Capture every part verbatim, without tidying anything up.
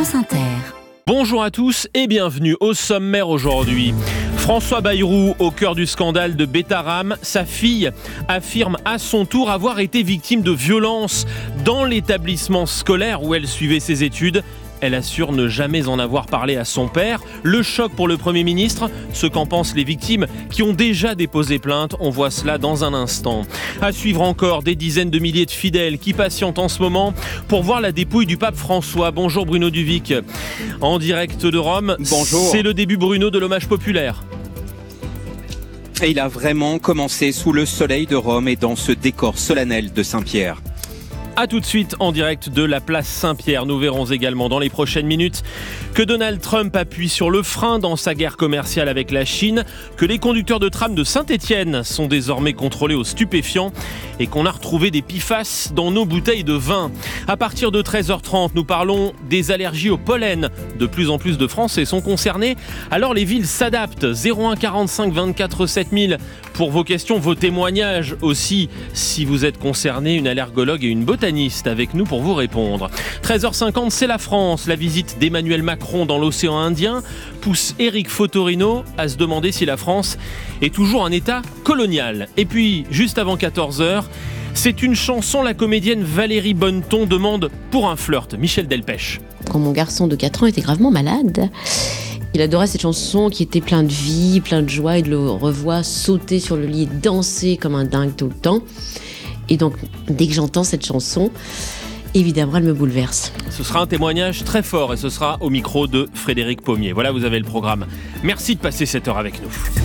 France Inter. Bonjour à tous et bienvenue au sommaire aujourd'hui. François Bayrou au cœur du scandale de Betharam. Sa fille affirme à son tour avoir été victime de violences dans l'établissement scolaire où elle suivait ses études. Elle assure ne jamais en avoir parlé à son père. Le choc pour le Premier ministre, ce qu'en pensent les victimes qui ont déjà déposé plainte. On voit cela dans un instant. À suivre encore des dizaines de milliers de fidèles qui patientent en ce moment pour voir la dépouille du pape François. Bonjour Bruno Duvic, en direct de Rome. Bonjour. C'est le début, Bruno, de l'hommage populaire. Et il a vraiment commencé sous le soleil de Rome et dans ce décor solennel de Saint-Pierre. A tout de suite en direct de la place Saint-Pierre. Nous verrons également dans les prochaines minutes que Donald Trump appuie sur le frein dans sa guerre commerciale avec la Chine, que les conducteurs de tram de Saint-Étienne sont désormais contrôlés aux stupéfiants et qu'on a retrouvé des P F A S dans nos bouteilles de vin. À partir de treize heures trente, nous parlons des allergies au pollen. De plus en plus de Français sont concernés, alors les villes s'adaptent. zéro un quarante-cinq vingt-quatre sept mille pour vos questions, vos témoignages aussi. Si vous êtes concerné, une allergologue et une botaniste avec nous pour vous répondre. treize heures cinquante, c'est la France. La visite d'Emmanuel Macron dans l'océan Indien pousse Éric Fotorino à se demander si la France est toujours un État colonial. Et puis, juste avant quatorze heures, c'est une chanson. La comédienne Valérie Bonneton demande pour un flirt. Michel Delpech. Quand mon garçon de quatre ans était gravement malade, il adorait cette chanson qui était pleine de vie, pleine de joie, et de le revoir sauter sur le lit et danser comme un dingue tout le temps. Et donc, dès que j'entends cette chanson, évidemment, elle me bouleverse. Ce sera un témoignage très fort et ce sera au micro de Frédéric Pommier. Voilà, vous avez le programme. Merci de passer cette heure avec nous.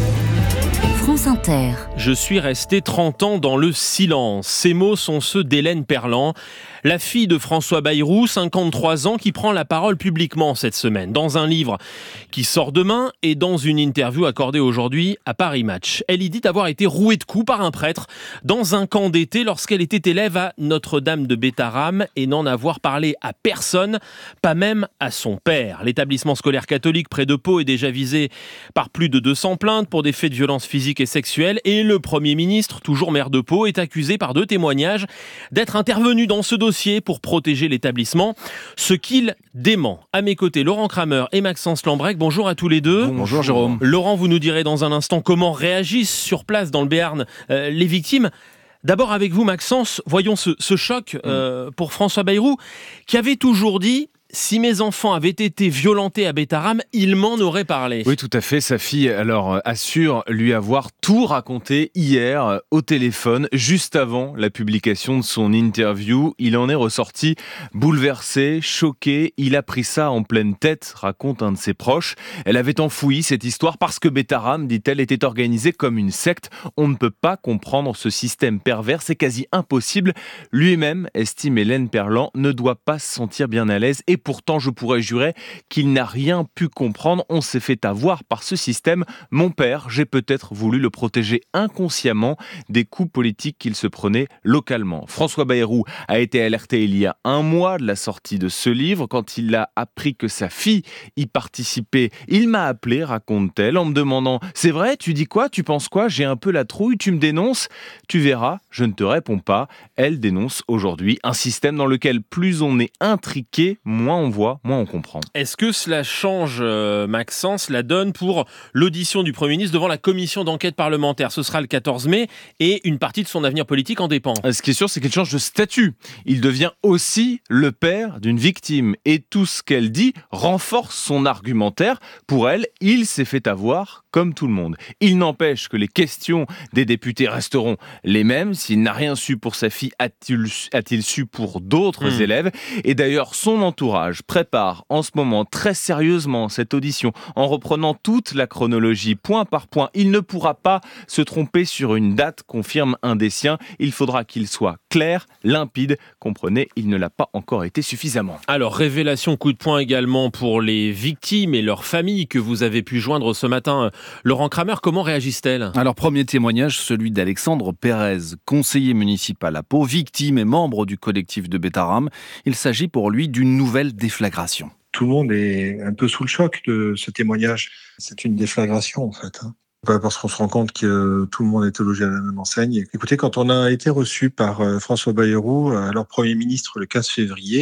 France Inter. Je suis resté trente ans dans le silence. Ces mots sont ceux d'Hélène Perland, la fille de François Bayrou, cinquante-trois ans, qui prend la parole publiquement cette semaine, dans un livre qui sort demain et dans une interview accordée aujourd'hui à Paris Match. Elle y dit avoir été rouée de coups par un prêtre dans un camp d'été lorsqu'elle était élève à Notre-Dame de Betharam et n'en avoir parlé à personne, pas même à son père. L'établissement scolaire catholique près de Pau est déjà visé par plus de deux cents plaintes pour des faits de violence physique et sexuelle, et le Premier ministre, toujours maire de Pau, est accusé par deux témoignages d'être intervenu dans ce dossier pour protéger l'établissement, ce qu'il dément. À mes côtés, Laurent Kramer et Maxence Lambrec. Bonjour à tous les deux. Bonjour Jérôme. Laurent, vous nous direz dans un instant comment réagissent sur place dans le Béarn euh, les victimes. D'abord avec vous, Maxence, voyons ce, ce choc euh, pour François Bayrou, qui avait toujours dit: si mes enfants avaient été violentés à Betharam, il m'en aurait parlé. Oui, tout à fait. Sa fille, alors, assure lui avoir tout raconté hier au téléphone, juste avant la publication de son interview. Il en est ressorti bouleversé, choqué. Il a pris ça en pleine tête, raconte un de ses proches. Elle avait enfoui cette histoire parce que Betharam, dit-elle, était organisé comme une secte. On ne peut pas comprendre ce système pervers. C'est quasi impossible. Lui-même, estime Hélène Perland, ne doit pas se sentir bien à l'aise. Et pourtant, je pourrais jurer qu'il n'a rien pu comprendre. On s'est fait avoir par ce système. Mon père, j'ai peut-être voulu le protéger inconsciemment des coups politiques qu'il se prenait localement. François Bayrou a été alerté il y a un mois de la sortie de ce livre. Quand il a appris que sa fille y participait, il m'a appelé, raconte-t-elle, en me demandant: c'est vrai, tu dis quoi, tu penses quoi, j'ai un peu la trouille, tu me dénonces? Tu verras, je ne te réponds pas. Elle dénonce aujourd'hui un système dans lequel plus on est intriqué, moins on voit, moins on comprend. Est-ce que cela change, euh, Maxence, la donne pour l'audition du Premier ministre devant la commission d'enquête parlementaire? Ce sera le quatorze mai et une partie de son avenir politique en dépend. Ce qui est sûr, c'est qu'il change de statut. Il devient aussi le père d'une victime et tout ce qu'elle dit renforce son argumentaire. Pour elle, il s'est fait avoir comme tout le monde. Il n'empêche que les questions des députés resteront les mêmes. S'il n'a rien su pour sa fille, a-t-il, a-t-il su pour d'autres mmh. élèves? Et d'ailleurs, son entourage prépare en ce moment très sérieusement cette audition en reprenant toute la chronologie point par point. Il ne pourra pas se tromper sur une date, confirme un des siens. Il faudra qu'il soit clair, limpide. Comprenez, il ne l'a pas encore été suffisamment. Alors, révélation coup de poing également pour les victimes et leurs familles que vous avez pu joindre ce matin. Laurent Kramer, comment réagissent-elles? Alors, premier témoignage, celui d'Alexandre Pérez, conseiller municipal à Pau, victime et membre du collectif de Betharam. Il s'agit pour lui d'une nouvelle déflagration. Tout le monde est un peu sous le choc de ce témoignage. C'est une déflagration, en fait. Pas parce qu'on se rend compte que tout le monde est logé à la même enseigne. Écoutez, quand on a été reçu par François Bayrou, alors Premier ministre, le quinze février,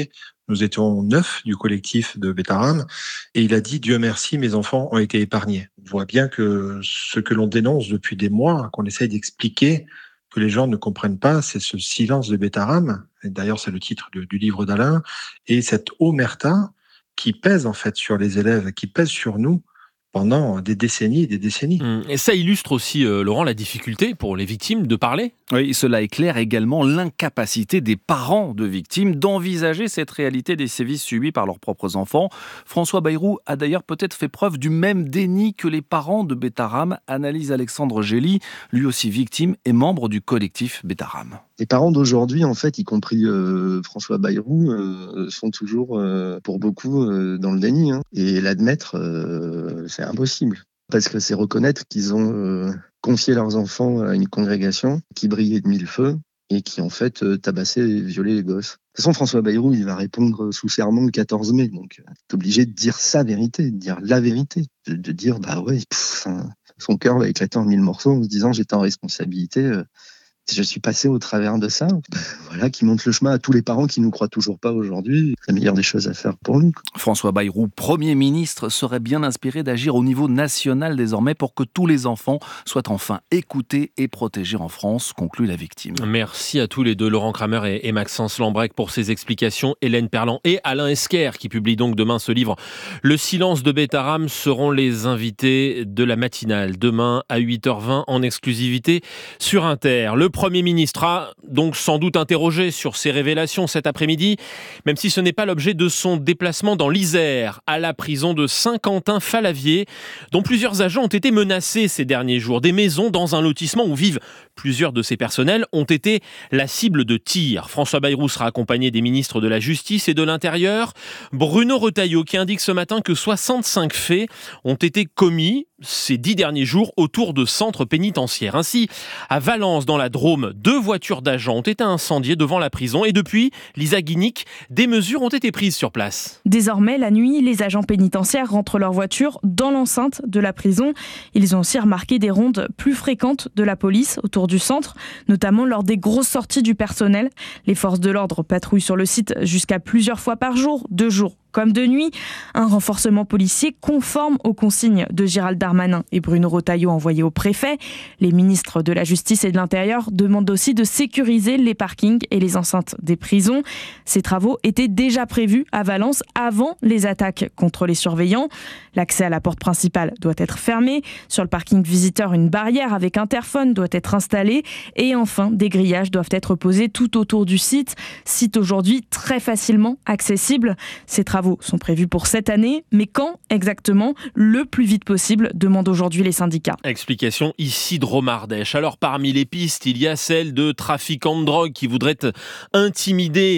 Nous étions neuf du collectif de Betaram et il a dit « Dieu merci, mes enfants ont été épargnés ». On voit bien que ce que l'on dénonce depuis des mois, qu'on essaye d'expliquer, que les gens ne comprennent pas, c'est ce silence de Betaram. Et d'ailleurs, c'est le titre du, du livre d'Alain. Et cette omerta qui pèse en fait sur les élèves, qui pèse sur nous pendant des décennies et des décennies. Et ça illustre aussi, euh, Laurent, la difficulté pour les victimes de parler. Oui, cela éclaire également l'incapacité des parents de victimes d'envisager cette réalité des sévices subis par leurs propres enfants. François Bayrou a d'ailleurs peut-être fait preuve du même déni que les parents de Betaram, analyse Alexandre Gély, lui aussi victime et membre du collectif Betaram. Les parents d'aujourd'hui, en fait, y compris euh, François Bayrou, euh, sont toujours, euh, pour beaucoup, euh, dans le déni. Hein. Et l'admettre, euh, c'est impossible. Parce que c'est reconnaître qu'ils ont euh, confié leurs enfants à une congrégation qui brillait de mille feux et qui, en fait, euh, tabassait et violait les gosses. De toute façon, François Bayrou, il va répondre sous serment le quatorze mai. Donc, euh, t'es obligé de dire sa vérité, de dire la vérité. De, de dire, bah ouais, pff, son cœur va éclater en mille morceaux en se disant, j'étais en responsabilité. Euh, Je suis passé au travers de ça, voilà, qui montre le chemin à tous les parents qui ne nous croient toujours pas aujourd'hui. C'est la meilleure des choses à faire pour nous. François Bayrou, Premier ministre, serait bien inspiré d'agir au niveau national désormais pour que tous les enfants soient enfin écoutés et protégés en France, conclut la victime. Merci à tous les deux, Laurent Kramer et, et Maxence Lambrec, pour ces explications. Hélène Perland et Alain Esquer, qui publie donc demain ce livre « Le silence de Betaram », seront les invités de la matinale. Demain à huit heures vingt en exclusivité sur Inter. Le Premier ministre a donc sans doute interrogé sur ces révélations cet après-midi, même si ce n'est pas l'objet de son déplacement dans l'Isère, à la prison de Saint-Quentin-Fallavier, dont plusieurs agents ont été menacés ces derniers jours. Des maisons dans un lotissement où vivent plusieurs de ses personnels ont été la cible de tirs. François Bayrou sera accompagné des ministres de la Justice et de l'Intérieur. Bruno Retailleau qui indique ce matin que soixante-cinq faits ont été commis ces dix derniers jours autour de centres pénitentiaires. Ainsi, à Valence, dans la Drôme, deux voitures d'agents ont été incendiées devant la prison et depuis, Lisa Guinic, des mesures ont été prises sur place. Désormais, la nuit, les agents pénitentiaires rentrent leur voiture dans l'enceinte de la prison. Ils ont aussi remarqué des rondes plus fréquentes de la police autour du centre, notamment lors des grosses sorties du personnel. Les forces de l'ordre patrouillent sur le site jusqu'à plusieurs fois par jour, de jour comme de nuit. Un renforcement policier conforme aux consignes de Gérald Darmanin et Bruno Retailleau envoyés au préfet. Les ministres de la Justice et de l'Intérieur demandent aussi de sécuriser les parkings et les enceintes des prisons. Ces travaux étaient déjà prévus à Valence avant les attaques contre les surveillants. L'accès à la porte principale doit être fermé. Sur le parking visiteur, une barrière avec interphone doit être installée. Et enfin, des grillages doivent être posés tout autour du site. Site aujourd'hui très facilement accessible. Ces travaux sont prévus pour cette année, mais quand exactement ? Le plus vite possible, demandent aujourd'hui les syndicats. Explication ici de Romardèche. Alors parmi les pistes, il y a celle de trafiquants de drogue qui voudraient intimider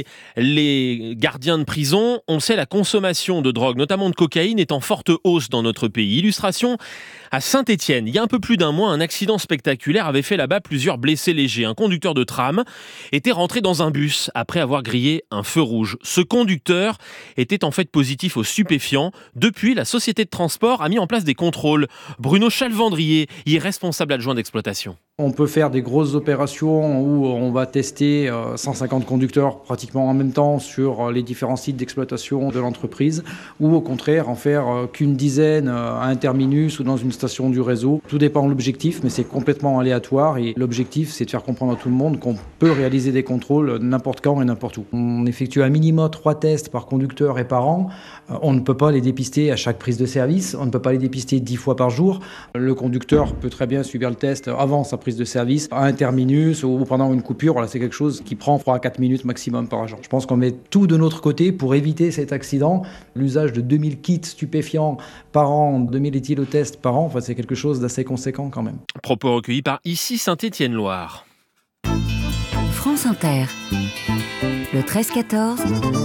les gardiens de prison. On sait, la consommation de drogue, notamment de cocaïne, est en forte hausse dans notre pays. Illustration à Saint-Étienne. Il y a un peu plus d'un mois, un accident spectaculaire avait fait là-bas plusieurs blessés légers. Un conducteur de tram était rentré dans un bus après avoir grillé un feu rouge. Ce conducteur était en fait positif aux stupéfiants. Depuis, la société de transport a mis en place des contrôles. Bruno Chalvandrier y est responsable adjoint d'exploitation. On peut faire des grosses opérations où on va tester cent cinquante conducteurs pratiquement en même temps sur les différents sites d'exploitation de l'entreprise, ou au contraire en faire qu'une dizaine à un terminus ou dans une station du réseau. Tout dépend de l'objectif, mais c'est complètement aléatoire et l'objectif, c'est de faire comprendre à tout le monde qu'on peut réaliser des contrôles n'importe quand et n'importe où. On effectue un minimum trois tests par conducteur et par an. On ne peut pas les dépister à chaque prise de service, on ne peut pas les dépister dix fois par jour. Le conducteur peut très bien subir le test avant sa prise de service, à un terminus ou pendant une coupure. Voilà, c'est quelque chose qui prend trois à quatre minutes maximum par agent. Je pense qu'on met tout de notre côté pour éviter cet accident. L'usage de deux mille kits stupéfiants par an, deux mille éthylotests par an, enfin, c'est quelque chose d'assez conséquent quand même. Propos recueillis par ici Saint-Étienne-Loire. France Inter, le treize quatorze,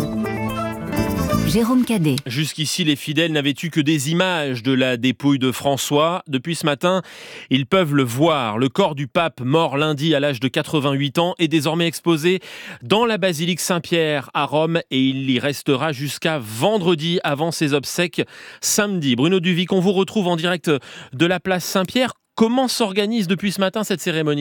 Jérôme Cadet. Jusqu'ici, les fidèles n'avaient eu que des images de la dépouille de François. Depuis ce matin, ils peuvent le voir. Le corps du pape, mort lundi à l'âge de quatre-vingt-huit ans, est désormais exposé dans la basilique Saint-Pierre à Rome et il y restera jusqu'à vendredi avant ses obsèques samedi. Bruno Duvic, on vous retrouve en direct de la place Saint-Pierre. Comment s'organise depuis ce matin cette cérémonie ?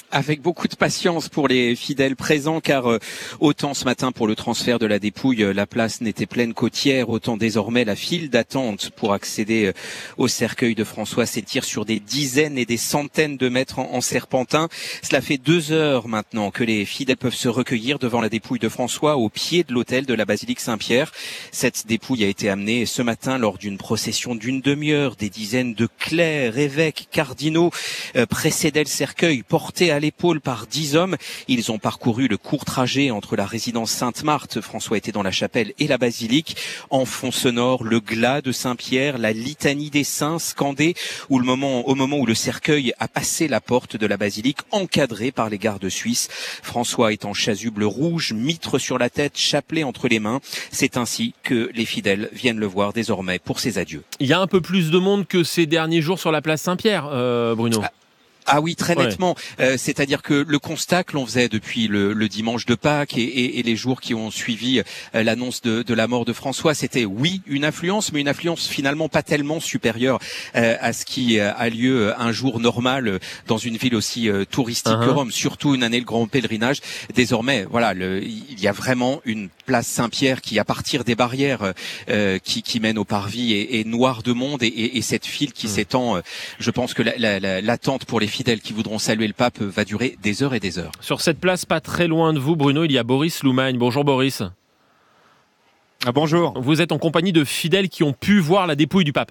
Avec beaucoup de patience pour les fidèles présents, car euh, autant ce matin pour le transfert de la dépouille, euh, la place n'était pleine qu'hier, autant désormais la file d'attente pour accéder euh, au cercueil de François s'étire sur des dizaines et des centaines de mètres en, en serpentin. Cela fait deux heures maintenant que les fidèles peuvent se recueillir devant la dépouille de François au pied de l'autel de la basilique Saint-Pierre. Cette dépouille a été amenée ce matin lors d'une procession d'une demi-heure. Des dizaines de clercs, évêques, cardinaux euh, précédaient le cercueil, porté à l'épaule par dix hommes. Ils ont parcouru le court trajet entre la résidence Sainte-Marthe, François était dans la chapelle, et la basilique. En fond sonore, le glas de Saint-Pierre, la litanie des saints scandée où le moment, au moment où le cercueil a passé la porte de la basilique, encadré par les gardes suisses. François est en chasuble rouge, mitre sur la tête, chapelet entre les mains. C'est ainsi que les fidèles viennent le voir désormais pour ses adieux. Il y a un peu plus de monde que ces derniers jours sur la place Saint-Pierre, euh, Bruno. Ah. Ah oui, très ouais. nettement. Euh, c'est-à-dire que le constat que l'on faisait depuis le, le dimanche de Pâques et, et, et les jours qui ont suivi euh, l'annonce de, de la mort de François, c'était oui une influence, mais une influence finalement pas tellement supérieure euh, à ce qui euh, a lieu un jour normal euh, dans une ville aussi euh, touristique uh-huh. que Rome, surtout une année de grand pèlerinage. Désormais, voilà, le, il y a vraiment une place Saint-Pierre qui, à partir des barrières euh, qui, qui mènent au parvis, est, est noire de monde et, et, et cette file qui mmh. s'étend. Euh, je pense que la, la, la, l'attente pour les fidèles qui voudront saluer le pape va durer des heures et des heures. Sur cette place, pas très loin de vous, Bruno, il y a Boris Loumagne. Bonjour Boris. Ah, bonjour. Vous êtes en compagnie de fidèles qui ont pu voir la dépouille du pape.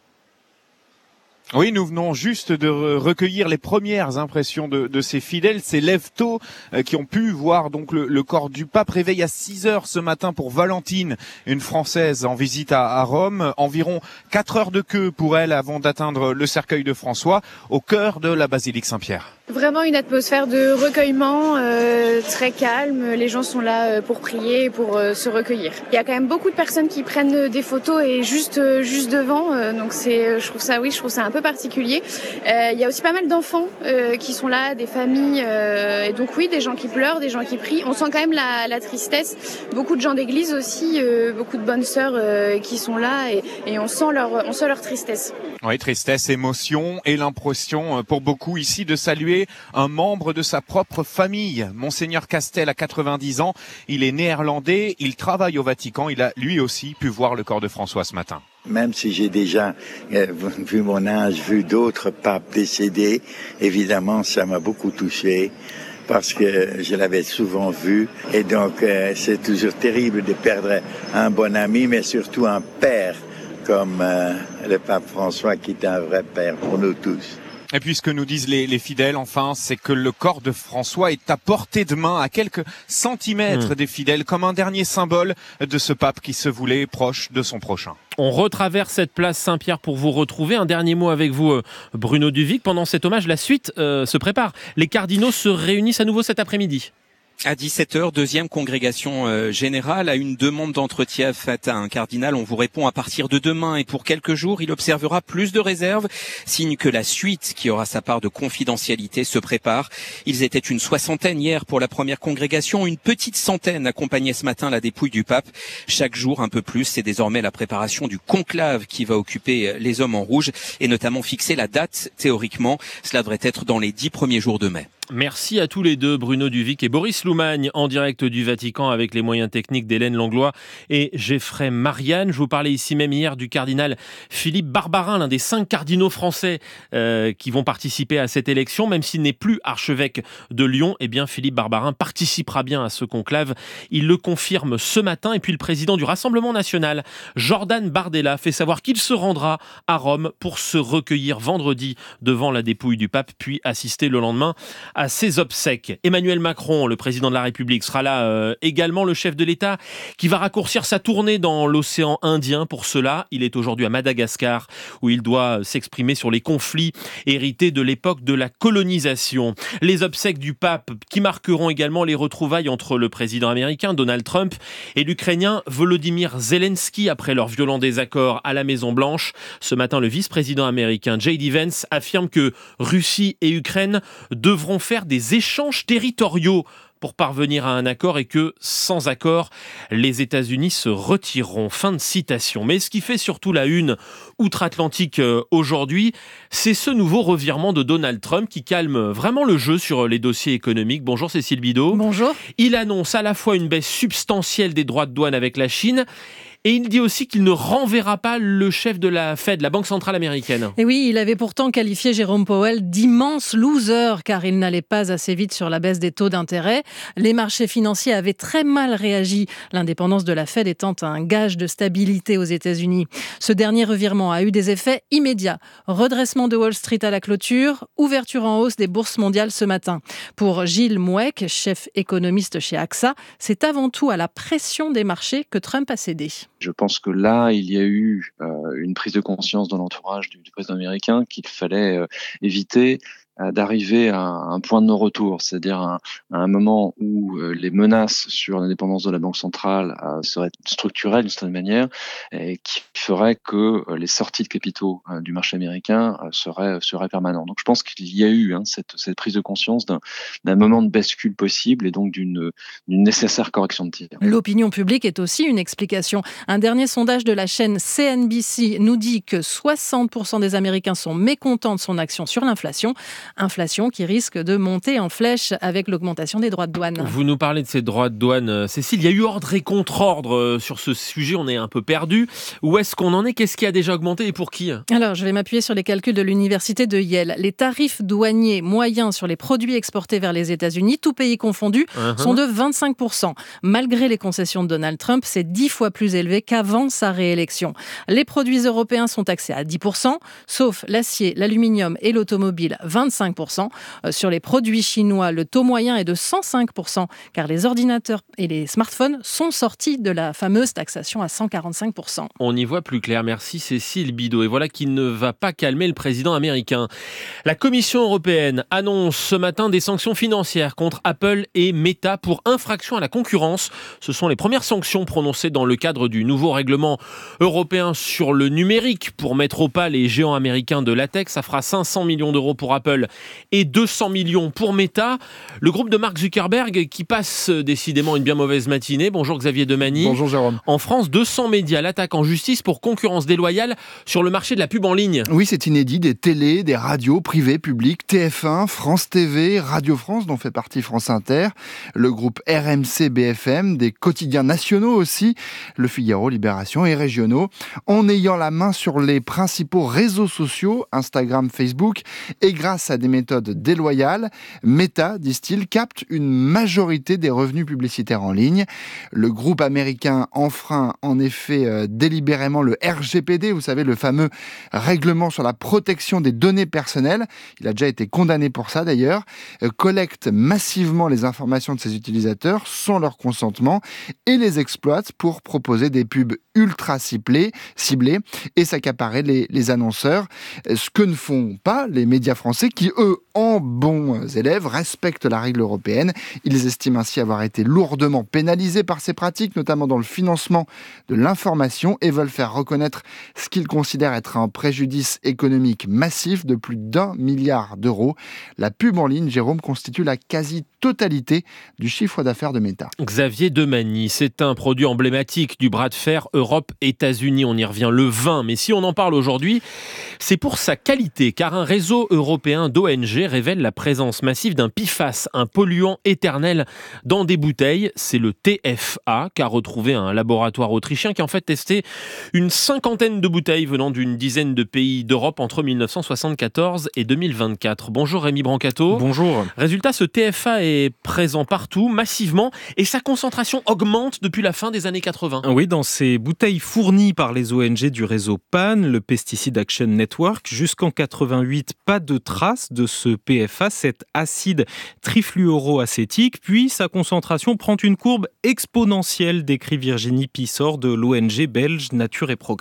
Oui, nous venons juste de recueillir les premières impressions de, de ces fidèles, ces lève-tôt euh, qui ont pu voir donc le, le corps du pape. Réveil à six heures ce matin pour Valentine, une Française en visite à, à Rome. Environ quatre heures de queue pour elle avant d'atteindre le cercueil de François au cœur de la basilique Saint-Pierre. Vraiment une atmosphère de recueillement euh, très calme. Les gens sont là euh, pour prier et pour euh, se recueillir. Il y a quand même beaucoup de personnes qui prennent euh, des photos et juste euh, juste devant. Euh, donc c'est, euh, je trouve ça, oui, je trouve ça un peu particulier. Euh, il y a aussi pas mal d'enfants euh, qui sont là, des familles. Euh, et donc oui, des gens qui pleurent, des gens qui prient. On sent quand même la, la tristesse. Beaucoup de gens d'église aussi, euh, beaucoup de bonnes sœurs euh, qui sont là et, et on sent leur, on sent leur tristesse. Oui, tristesse, émotion et l'impression pour beaucoup ici de saluer un membre de sa propre famille. Monseigneur Castel a quatre-vingt-dix ans, il est néerlandais, il travaille au Vatican, il a lui aussi pu voir le corps de François ce matin. Même si j'ai déjà, euh, vu mon âge, vu d'autres papes décédés, évidemment ça m'a beaucoup touché parce que je l'avais souvent vu et donc euh, c'est toujours terrible de perdre un bon ami mais surtout un père comme euh, le pape François qui est un vrai père pour nous tous. Et puis ce que nous disent les, les fidèles, enfin, c'est que le corps de François est à portée de main, à quelques centimètres mmh. des fidèles, comme un dernier symbole de ce pape qui se voulait proche de son prochain. On retraverse cette place Saint-Pierre pour vous retrouver. Un dernier mot avec vous, Bruno Duvic. Pendant cet hommage, la suite euh, se prépare. Les cardinaux se réunissent à nouveau cet après-midi. À dix-sept heures, deuxième congrégation euh, générale. À une demande d'entretien faite à un cardinal, on vous répond à partir de demain et pour quelques jours, il observera plus de réserves, signe que la suite, qui aura sa part de confidentialité, se prépare. Ils étaient une soixantaine hier pour la première congrégation, une petite centaine accompagnait ce matin la dépouille du pape. Chaque jour, un peu plus, c'est désormais la préparation du conclave qui va occuper les hommes en rouge et notamment fixer la date, théoriquement. Cela devrait être dans les dix premiers jours de mai. Merci à tous les deux, Bruno Duvic et Boris Loumagne, en direct du Vatican avec les moyens techniques d'Hélène Langlois et Geoffrey Marianne. Je vous parlais ici même hier du cardinal Philippe Barbarin, l'un des cinq cardinaux français euh, qui vont participer à cette élection. Même s'il n'est plus archevêque de Lyon, eh bien Philippe Barbarin participera bien à ce conclave. Il le confirme ce matin. Et puis le président du Rassemblement national, Jordan Bardella, fait savoir qu'il se rendra à Rome pour se recueillir vendredi devant la dépouille du pape, puis assister le lendemain à ses obsèques. Emmanuel Macron, le président de la République, sera là euh, également, le chef de l'État, qui va raccourcir sa tournée dans l'océan Indien. Pour cela, il est aujourd'hui à Madagascar, où il doit s'exprimer sur les conflits hérités de l'époque de la colonisation. Les obsèques du pape, qui marqueront également les retrouvailles entre le président américain Donald Trump et l'Ukrainien Volodymyr Zelensky après leur violent désaccord à la Maison-Blanche. Ce matin, le vice-président américain J D Vance affirme que Russie et Ukraine devront faire des échanges territoriaux pour parvenir à un accord et que, sans accord, les États-Unis se retireront. Fin de citation. Mais ce qui fait surtout la une outre-Atlantique aujourd'hui, c'est ce nouveau revirement de Donald Trump qui calme vraiment le jeu sur les dossiers économiques. Bonjour Cécile Bidot. Bonjour. Il annonce à la fois une baisse substantielle des droits de douane avec la Chine et il dit aussi qu'il ne renverra pas le chef de la Fed, la Banque centrale américaine. Et oui, il avait pourtant qualifié Jérôme Powell d'immense loser car il n'allait pas assez vite sur la baisse des taux d'intérêt. Les marchés financiers avaient très mal réagi, l'indépendance de la Fed étant un gage de stabilité aux États-Unis. Ce dernier revirement a eu des effets immédiats. Redressement de Wall Street à la clôture, ouverture en hausse des bourses mondiales ce matin. Pour Gilles Mouek, chef économiste chez A X A, c'est avant tout à la pression des marchés que Trump a cédé. Je pense que là, il y a eu euh, une prise de conscience dans l'entourage du, du président américain qu'il fallait euh, éviter euh, d'arriver à un point de non-retour, c'est-à-dire à, à un moment où euh, les menaces sur l'indépendance de la Banque centrale euh, seraient structurelles d'une certaine manière et qui ferait que euh, les sorties de capitaux euh, du marché américain euh, seraient, seraient permanentes. Donc je pense qu'il y a eu hein, cette, cette prise de conscience d'un, d'un moment de bascule possible et donc d'une, d'une nécessaire correction de tir. L'opinion publique est aussi une explication. Un dernier sondage de la chaîne C N B C nous dit que soixante pour cent des Américains sont mécontents de son action sur l'inflation. Inflation qui risque de monter en flèche avec l'augmentation des droits de douane. Vous nous parlez de ces droits de douane, Cécile. Il y a eu ordre et contre-ordre sur ce sujet. On est un peu perdu. Où est-ce qu'on en est ? Qu'est-ce qui a déjà augmenté et pour qui ? Alors, je vais m'appuyer sur les calculs de l'université de Yale. Les tarifs douaniers moyens sur les produits exportés vers les États-Unis, tous pays confondus, uh-huh. sont de vingt-cinq pour cent. Malgré les concessions de Donald Trump, c'est dix fois plus élevé qu'avant sa réélection. Les produits européens sont taxés à dix pour cent, sauf l'acier, l'aluminium et l'automobile, vingt-cinq pour cent. Sur les produits chinois, le taux moyen est de cent cinq pour cent, car les ordinateurs et les smartphones sont sortis de la fameuse taxation à cent quarante-cinq pour cent. On y voit plus clair. Merci Cécile Bidot. Et voilà qui ne va pas calmer le président américain. La Commission européenne annonce ce matin des sanctions financières contre Apple et Meta pour infraction à la concurrence. Ce sont les premières sanctions prononcées dans le cadre du nouveau règlement européen sur le numérique pour mettre au pas les géants américains de la tech. Ça fera cinq cents millions d'euros pour Apple et deux cents millions pour Meta. Le groupe de Mark Zuckerberg qui passe décidément une bien mauvaise matinée. Bonjour Xavier Demany. Bonjour Jérôme. En France, deux cents médias l'attaquent en justice pour concurrence déloyale sur le marché de la pub en ligne. Oui, c'est inédit. Des télés, des radios privées, publiques, T F un, France T V, Radio France, dont fait partie France Inter, le groupe R M C B F M, des quotidiens nationaux aussi, Le Figaro, Libération et régionaux, en ayant la main sur les principaux réseaux sociaux, Instagram, Facebook, et grâce à des méthodes déloyales, Meta, disent-ils, capte une majorité des revenus publicitaires en ligne. Le groupe américain enfreint en effet euh, délibérément le R G P D, vous savez, le fameux règlement sur la protection des données personnelles. Il a déjà été condamné pour ça d'ailleurs. Euh, collecte massivement les informations de ses utilisateurs sans leur consentement et les exploite pour proposer des pubs ultra ciblées, ciblées et s'accaparer les, les annonceurs. Ce que ne font pas les médias français qui, eux, en bons élèves, respectent la règle européenne. Ils estiment ainsi avoir été lourdement pénalisés par ces pratiques, notamment dans le financement de l'information, et veulent faire reconnaître ce qu'ils considèrent être un préjudice économique massif de plus d'un milliard d'euros. La pub en ligne, Jérôme, constitue la quasi-totalité du chiffre d'affaires de Meta. Xavier Demany, c'est un produit emblématique du bras de fer Europe-États-Unis. On y revient le vingt, mais si on en parle aujourd'hui, c'est pour sa qualité, car un réseau européen d'O N G révèle la présence massive d'un P F A S, un polluant éternel dans des bouteilles. C'est le T F A qu'a retrouvé un laboratoire autrichien qui a en fait testé une cinquantaine de bouteilles venant d'une dizaine de pays d'Europe entre mille neuf cent soixante-quatorze et deux mille vingt-quatre. Bonjour Rémi Brancato. Bonjour. Résultat, ce T F A est présent partout, massivement, et sa concentration augmente depuis la fin des années quatre-vingts. Oui, dans ces bouteilles fournies par les O N G du réseau P A N, le Pesticide Action Network, jusqu'en quatre-vingt-huit, pas de traces de ce P F A, cet acide trifluoroacétique, puis sa concentration prend une courbe exponentielle, décrit Virginie Pissor de l'O N G belge Nature et Progrès.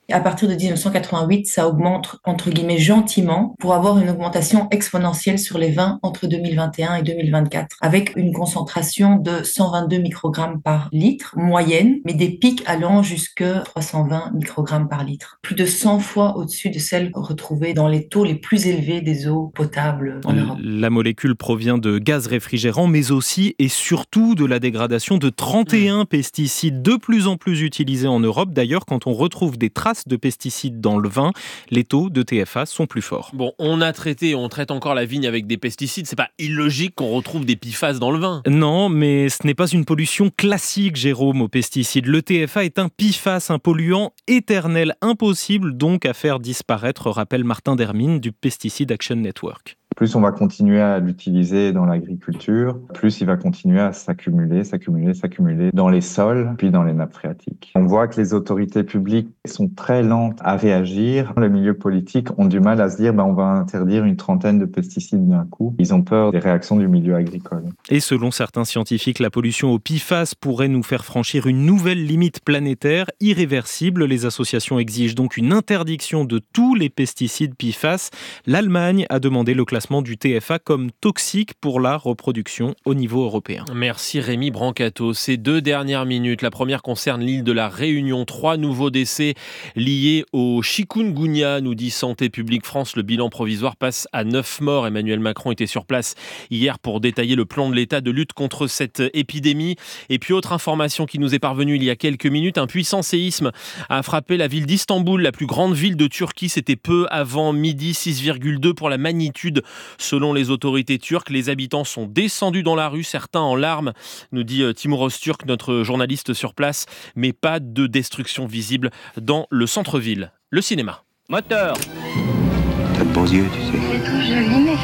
À partir de dix-neuf cent quatre-vingt-huit, ça augmente entre guillemets gentiment pour avoir une augmentation exponentielle sur les vins entre deux mille vingt et un et deux mille vingt-quatre, avec une concentration de cent vingt-deux microgrammes par litre moyenne, mais des pics allant jusqu'à trois cent vingt microgrammes par litre. Plus de cent fois au-dessus de celles retrouvées dans les taux les plus élevés des eaux potables en Europe. La molécule provient de gaz réfrigérants, mais aussi et surtout de la dégradation de trente et un pesticides de plus en plus utilisés en Europe. D'ailleurs, quand on retrouve des traces de pesticides dans le vin, les taux de T F A sont plus forts. Bon, on a traité, on traite encore la vigne avec des pesticides. C'est pas illogique qu'on retrouve des P F A S dans le vin. Non, mais ce n'est pas une pollution classique, Jérôme, aux pesticides. Le T F A est un P F A S, un polluant éternel, impossible donc à faire disparaître, rappelle Martin Dermine du Pesticide Action Network. Plus on va continuer à l'utiliser dans l'agriculture, plus il va continuer à s'accumuler, s'accumuler, s'accumuler dans les sols, puis dans les nappes phréatiques. On voit que les autorités publiques sont très lentes à réagir. Les milieux politiques ont du mal à se dire ben, on va interdire une trentaine de pesticides d'un coup. Ils ont peur des réactions du milieu agricole. Et selon certains scientifiques, la pollution au P F A S pourrait nous faire franchir une nouvelle limite planétaire irréversible. Les associations exigent donc une interdiction de tous les pesticides P F A S. L'Allemagne a demandé le classement du T F A comme toxique pour la reproduction au niveau européen. Merci Rémi Brancato. Ces deux dernières minutes, la première concerne l'île de la Réunion. Trois nouveaux décès liés au chikungunya, nous dit Santé publique France. Le bilan provisoire passe à neuf morts. Emmanuel Macron était sur place hier pour détailler le plan de l'État de lutte contre cette épidémie. Et puis autre information qui nous est parvenue il y a quelques minutes, un puissant séisme a frappé la ville d'Istanbul, la plus grande ville de Turquie. C'était peu avant midi, six virgule deux pour la magnitude. Selon les autorités turques, les habitants sont descendus dans la rue, certains en larmes, nous dit Timur Öztürk, notre journaliste sur place, mais pas de destruction visible dans le centre-ville. Le cinéma. Moteur. T'as de beaux yeux, tu sais. C'est tout joli, mes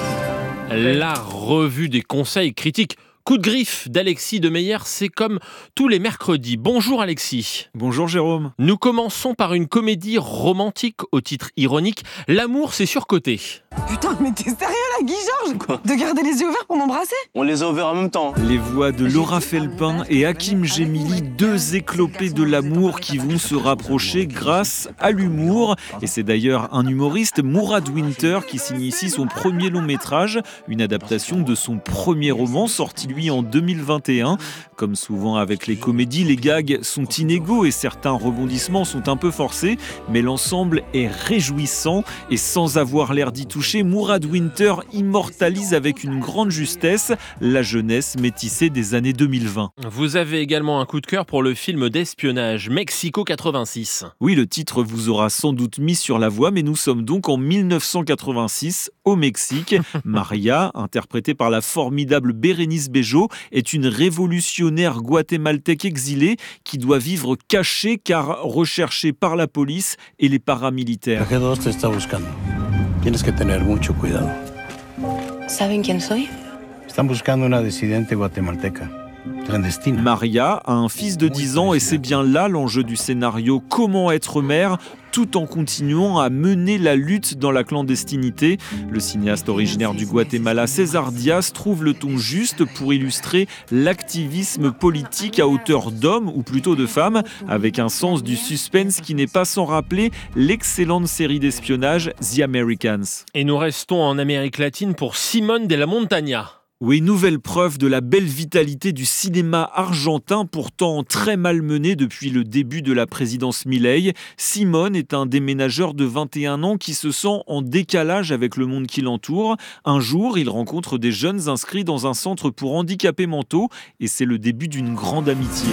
fesses. La revue des conseils critiques. Coup de griffe d'Alexis de Meyer, c'est comme tous les mercredis. Bonjour Alexis. Bonjour Jérôme. Nous commençons par une comédie romantique au titre ironique. L'amour, c'est surcoté. Putain, mais t'es sérieux là, Guy Georges? Quoi? De garder les yeux ouverts pour m'embrasser? On les a ouverts en même temps. Les voix de Laura Felpin et Hakim Gemili, deux éclopés de l'amour qui vont se rapprocher grâce à l'humour. Et c'est d'ailleurs un humoriste, Mourad Winter, qui signe ici son premier long métrage, une adaptation de son premier roman sorti lui en deux mille vingt et un. Comme souvent avec les comédies, les gags sont inégaux et certains rebondissements sont un peu forcés, mais l'ensemble est réjouissant et sans avoir l'air d'y toucher, Mourad Winter immortalise avec une grande justesse la jeunesse métissée des années deux mille vingt. Vous avez également un coup de cœur pour le film d'espionnage Mexico quatre-vingt-six. Oui, le titre vous aura sans doute mis sur la voie, mais nous sommes donc en mille neuf cent quatre-vingt-six au Mexique. Maria, interprétée par la formidable Bérénice Bejo, est une révolutionnaire guatémaltèque exilée qui doit vivre cachée car recherchée par la police et les paramilitaires. Tienes que tener mucho cuidado. ¿Saben quién soy? Están buscando una disidente guatemalteca. Maria a un fils de dix ans et c'est bien là l'enjeu du scénario. Comment être mère tout en continuant à mener la lutte dans la clandestinité. Le cinéaste originaire du Guatemala, César Diaz, trouve le ton juste pour illustrer l'activisme politique à hauteur d'homme, ou plutôt de femme, avec un sens du suspense qui n'est pas sans rappeler l'excellente série d'espionnage The Americans. Et nous restons en Amérique latine pour Simone de la Montaña. Oui, nouvelle preuve de la belle vitalité du cinéma argentin, pourtant très malmené depuis le début de la présidence Milei. Simone est un déménageur de vingt et un ans qui se sent en décalage avec le monde qui l'entoure. Un jour, il rencontre des jeunes inscrits dans un centre pour handicapés mentaux et c'est le début d'une grande amitié.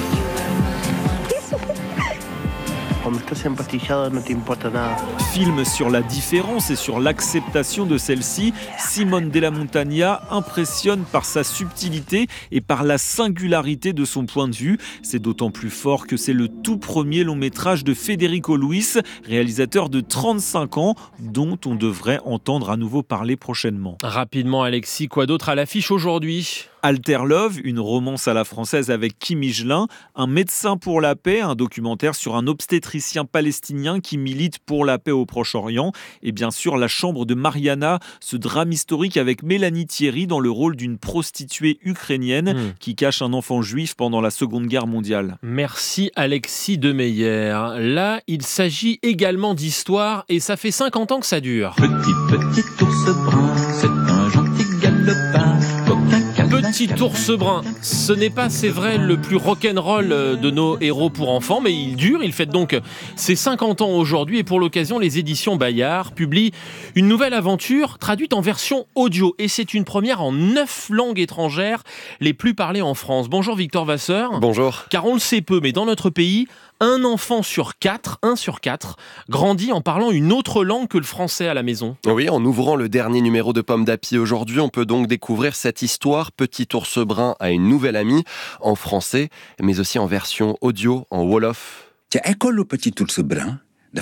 Film sur la différence et sur l'acceptation de celle-ci, Simone de la Montaña impressionne par sa subtilité et par la singularité de son point de vue. C'est d'autant plus fort que c'est le tout premier long métrage de Federico Luis, réalisateur de trente-cinq ans, dont on devrait entendre à nouveau parler prochainement. Rapidement Alexis, quoi d'autre à l'affiche aujourd'hui ? Alter Love, une romance à la française avec Kim Higelin, Un médecin pour la paix, un documentaire sur un obstétricien palestinien qui milite pour la paix au Proche-Orient, et bien sûr La chambre de Mariana, ce drame historique avec Mélanie Thierry dans le rôle d'une prostituée ukrainienne mmh. qui cache un enfant juif pendant la Seconde Guerre mondiale. Merci Alexis Demeyer. Là, il s'agit également d'histoire et ça fait cinquante ans que ça dure. Petit, petit ours brun, c'est un gentil galopin. Petit ours brun, ce n'est pas, c'est vrai, le plus rock'n'roll de nos héros pour enfants, mais il dure, il fête donc ses cinquante ans aujourd'hui et pour l'occasion, les éditions Bayard publient une nouvelle aventure traduite en version audio et c'est une première en neuf langues étrangères les plus parlées en France. Bonjour Victor Vasseur. Bonjour. Car on le sait peu, mais dans notre pays, un enfant sur quatre, un sur quatre, grandit en parlant une autre langue que le français à la maison. Oui, en ouvrant le dernier numéro de Pomme d'Api aujourd'hui, on peut donc découvrir cette histoire. Petit ours brun a une nouvelle amie, en français, mais aussi en version audio, en Wolof. Petit ours brun,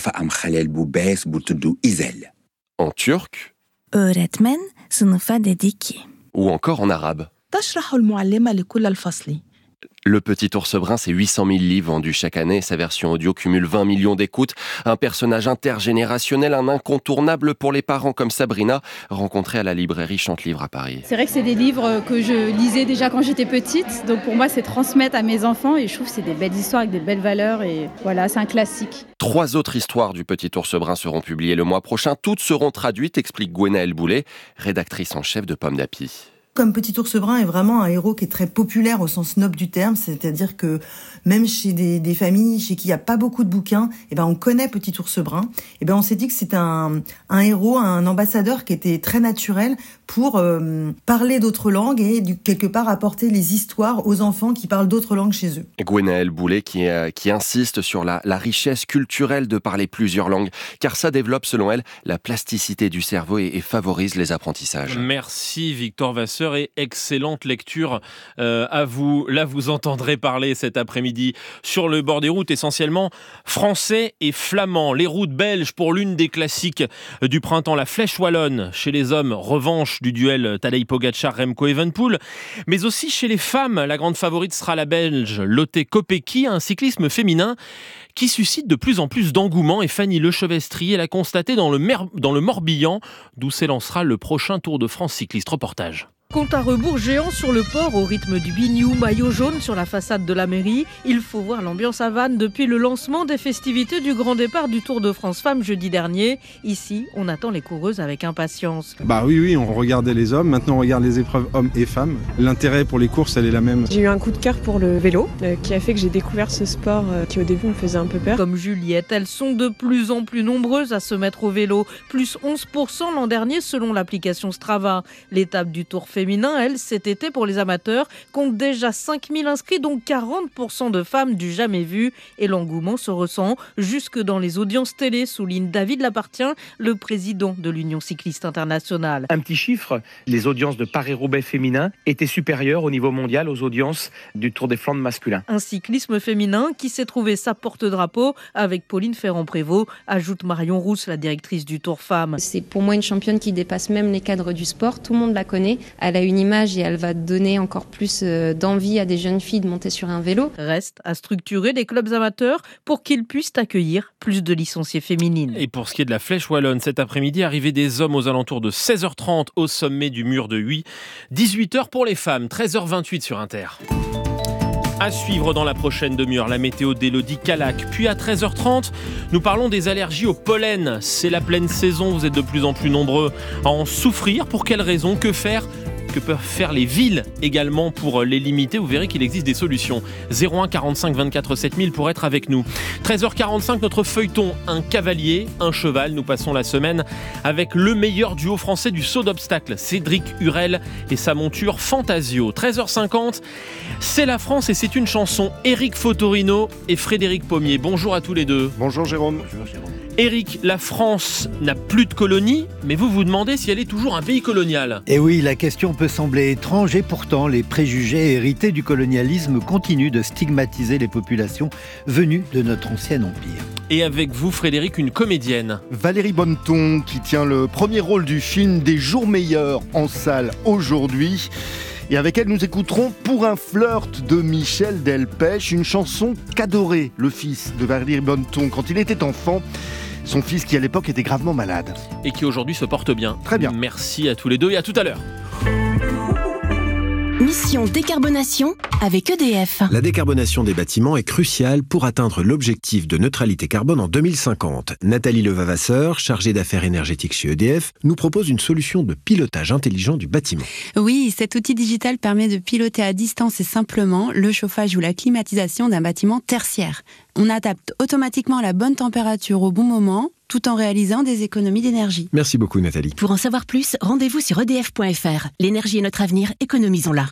en turc, öğretmen sınıfa dedi ki. Ou encore en arabe. Le Petit ours brun, c'est huit cent mille livres vendus chaque année. Sa version audio cumule vingt millions d'écoutes. Un personnage intergénérationnel, un incontournable pour les parents comme Sabrina, rencontrée à la librairie Chante-Livre à Paris. C'est vrai que c'est des livres que je lisais déjà quand j'étais petite. Donc pour moi, c'est transmettre à mes enfants. Et je trouve que c'est des belles histoires avec des belles valeurs. Et voilà, c'est un classique. Trois autres histoires du Petit ours brun seront publiées le mois prochain. Toutes seront traduites, explique Gwenaëlle Boulet, rédactrice en chef de Pomme d'Api. Comme Petit ours brun est vraiment un héros qui est très populaire au sens noble du terme, c'est-à-dire que même chez des, des familles chez qui il n'y a pas beaucoup de bouquins, eh ben on connaît Petit ours brun. Eh ben on s'est dit que c'est un, un héros, un ambassadeur qui était très naturel pour euh, parler d'autres langues et du, quelque part apporter les histoires aux enfants qui parlent d'autres langues chez eux. Gwenaëlle Boulet qui, euh, qui insiste sur la, la richesse culturelle de parler plusieurs langues, car ça développe selon elle la plasticité du cerveau et, et favorise les apprentissages. Merci Victor Vasseur. Et excellente lecture euh, à vous. Là, vous entendrez parler cet après-midi sur le bord des routes, essentiellement français et flamand. Les routes belges pour l'une des classiques du printemps, la Flèche wallonne. Chez les hommes, revanche du duel Tadej Pogacar-Remco Evenepoel. Mais aussi chez les femmes, la grande favorite sera la belge Lotte Kopecky, un cyclisme féminin qui suscite de plus en plus d'engouement. Et Fanny Lechevestrier l'a constaté dans le, Mer- dans le Morbihan, d'où s'élancera le prochain Tour de France cycliste. Reportage. Compte à rebours géant sur le port au rythme du biniou, maillot jaune sur la façade de la mairie. Il faut voir l'ambiance à Vannes depuis le lancement des festivités du grand départ du Tour de France Femmes jeudi dernier. Ici, on attend les coureuses avec impatience. Bah oui, oui, on regardait les hommes, maintenant on regarde les épreuves hommes et femmes. L'intérêt pour les courses, elle est la même. J'ai eu un coup de cœur pour le vélo euh, qui a fait que j'ai découvert ce sport euh, qui au début me faisait un peu peur. Comme Juliette, elles sont de plus en plus nombreuses à se mettre au vélo. Plus onze pour cent l'an dernier selon l'application Strava. L'étape du Tour féminin, elle, cet été pour les amateurs, compte déjà cinq mille inscrits, dont quarante pour cent de femmes du jamais vu. Et l'engouement se ressent jusque dans les audiences télé, souligne David Lapartien, le président de l'Union cycliste internationale. Un petit chiffre, les audiences de Paris-Roubaix féminin étaient supérieures au niveau mondial aux audiences du Tour des Flandres masculin. Un cyclisme féminin qui s'est trouvé sa porte-drapeau avec Pauline Ferrand-Prévot, ajoute Marion Rousse, la directrice du Tour Femmes. C'est pour moi une championne qui dépasse même les cadres du sport, tout le monde la connaît. Elle a une image et elle va donner encore plus d'envie à des jeunes filles de monter sur un vélo. Reste à structurer des clubs amateurs pour qu'ils puissent accueillir plus de licenciées féminines. Et pour ce qui est de la Flèche wallonne, cet après-midi, arrivée des hommes aux alentours de seize heures trente au sommet du mur de Huy. dix-huit heures pour les femmes, treize heures vingt-huit sur Inter. À suivre dans la prochaine demi-heure, la météo d'Élodie Calac. Puis à treize heures trente, nous parlons des allergies au pollen. C'est la pleine saison, vous êtes de plus en plus nombreux à en souffrir. Pour quelles raisons? Que faire? Que peuvent faire les villes également pour les limiter? Vous verrez qu'il existe des solutions. zéro un quarante-cinq vingt-quatre sept mille pour être avec nous. treize heures quarante-cinq, notre feuilleton, un cavalier, un cheval. Nous passons la semaine avec le meilleur duo français du saut d'obstacle, Cédric Hurel et sa monture Fantasio. treize heures cinquante, c'est la France et c'est une chanson. Éric Fotorino et Frédéric Pommier. Bonjour à tous les deux. Bonjour Jérôme. Bonjour Jérôme. Éric, la France n'a plus de colonies, mais vous vous demandez si elle est toujours un pays colonial. Et oui, la question peut sembler étrange et pourtant les préjugés hérités du colonialisme continuent de stigmatiser les populations venues de notre ancien empire. Et avec vous, Frédéric, une comédienne. Valérie Bonneton, qui tient le premier rôle du film Des jours meilleurs en salle aujourd'hui. Et avec elle, nous écouterons Pour un flirt de Michel Delpech, une chanson qu'adorait le fils de Valérie Bonneton quand il était enfant. Son fils qui à l'époque était gravement malade. Et qui aujourd'hui se porte bien. Très bien. Merci à tous les deux et à tout à l'heure. Mission décarbonation avec E D F. La décarbonation des bâtiments est cruciale pour atteindre l'objectif de neutralité carbone en deux mille cinquante. Nathalie Levavasseur, chargée d'affaires énergétiques chez E D F, nous propose une solution de pilotage intelligent du bâtiment. Oui, cet outil digital permet de piloter à distance et simplement le chauffage ou la climatisation d'un bâtiment tertiaire. On adapte automatiquement la bonne température au bon moment, tout en réalisant des économies d'énergie. Merci beaucoup Nathalie. Pour en savoir plus, rendez-vous sur e d f point f r. L'énergie est notre avenir, économisons-la.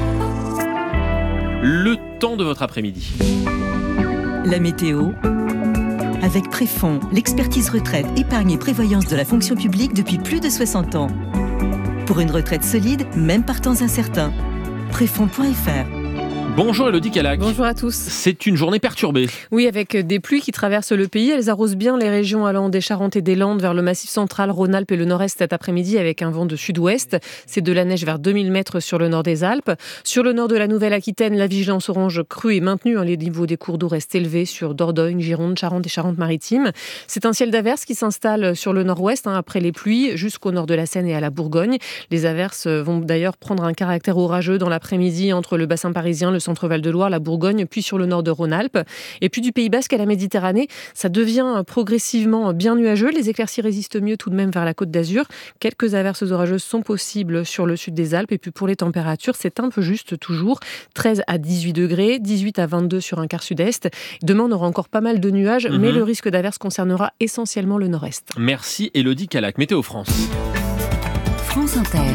Le temps de votre après-midi. La météo avec Préfonds, l'expertise retraite, épargne et prévoyance de la fonction publique depuis plus de soixante ans. Pour une retraite solide, même par temps incertains. Préfonds point f r. Bonjour Elodie Calac. Bonjour à tous. C'est une journée perturbée. Oui, avec des pluies qui traversent le pays. Elles arrosent bien les régions allant des Charentes et des Landes vers le Massif central, Rhône-Alpes et le Nord-Est cet après-midi avec un vent de sud-ouest. C'est de la neige vers deux mille mètres sur le nord des Alpes. Sur le nord de la Nouvelle-Aquitaine, la vigilance orange crue est maintenue. Les niveaux des cours d'eau restent élevés sur Dordogne, Gironde, Charente et Charente-Maritime. C'est un ciel d'averses qui s'installe sur le nord-ouest hein, après les pluies jusqu'au nord de la Seine et à la Bourgogne. Les averses vont d'ailleurs prendre un caractère orageux dans l'après-midi entre le bassin parisien, le centre Val-de-Loire, la Bourgogne, puis sur le nord de Rhône-Alpes. Et puis du Pays Basque à la Méditerranée, ça devient progressivement bien nuageux. Les éclaircies résistent mieux tout de même vers la Côte d'Azur. Quelques averses orageuses sont possibles sur le sud des Alpes. Et puis pour les températures, c'est un peu juste toujours. treize à dix-huit degrés, dix-huit à vingt-deux sur un quart sud-est. Demain, on aura encore pas mal de nuages, mmh. mais le risque d'averses concernera essentiellement le nord-est. Merci Elodie Calac. Météo France. France Inter.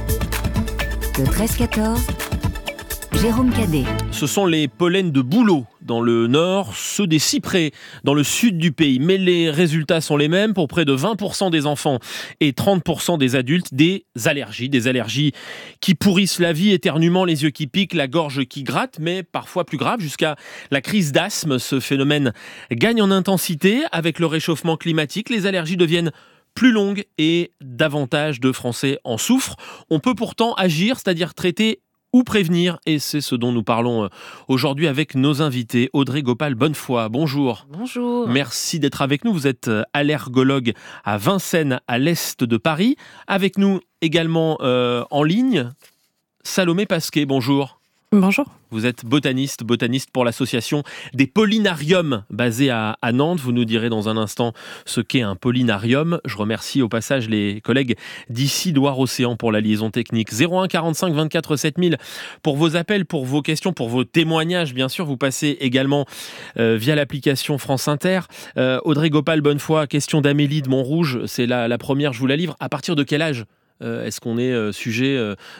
Le treize quatorze. Jérôme Cadet. Ce sont les pollens de bouleau dans le nord, ceux des cyprès dans le sud du pays. Mais les résultats sont les mêmes pour près de vingt pour cent des enfants et trente pour cent des adultes. Des allergies, des allergies qui pourrissent la vie, éternuement, les yeux qui piquent, la gorge qui gratte, mais parfois plus grave, jusqu'à la crise d'asthme. Ce phénomène gagne en intensité avec le réchauffement climatique. Les allergies deviennent plus longues et davantage de Français en souffrent. On peut pourtant agir, c'est-à-dire traiter ou prévenir, et c'est ce dont nous parlons aujourd'hui avec nos invités. Audrey Gopal-Bonnefoy, bonjour. Bonjour. Merci d'être avec nous. Vous êtes allergologue à Vincennes, à l'est de Paris. Avec nous également euh, en ligne, Salomé Pasquet, bonjour. Bonjour. Vous êtes botaniste, botaniste pour l'association des pollinariums basée à, à Nantes. Vous nous direz dans un instant ce qu'est un pollinarium. Je remercie au passage les collègues d'ici Loire-Océan pour la liaison technique. zéro un quarante-cinq vingt-quatre sept mille pour vos appels, pour vos questions, pour vos témoignages. Bien sûr, vous passez également euh, via l'application France Inter. Euh, Audrey Gopal-Bonnefoy, question d'Amélie de Montrouge. C'est la, la première, je vous la livre. À partir de quel âge est-ce qu'on est sujet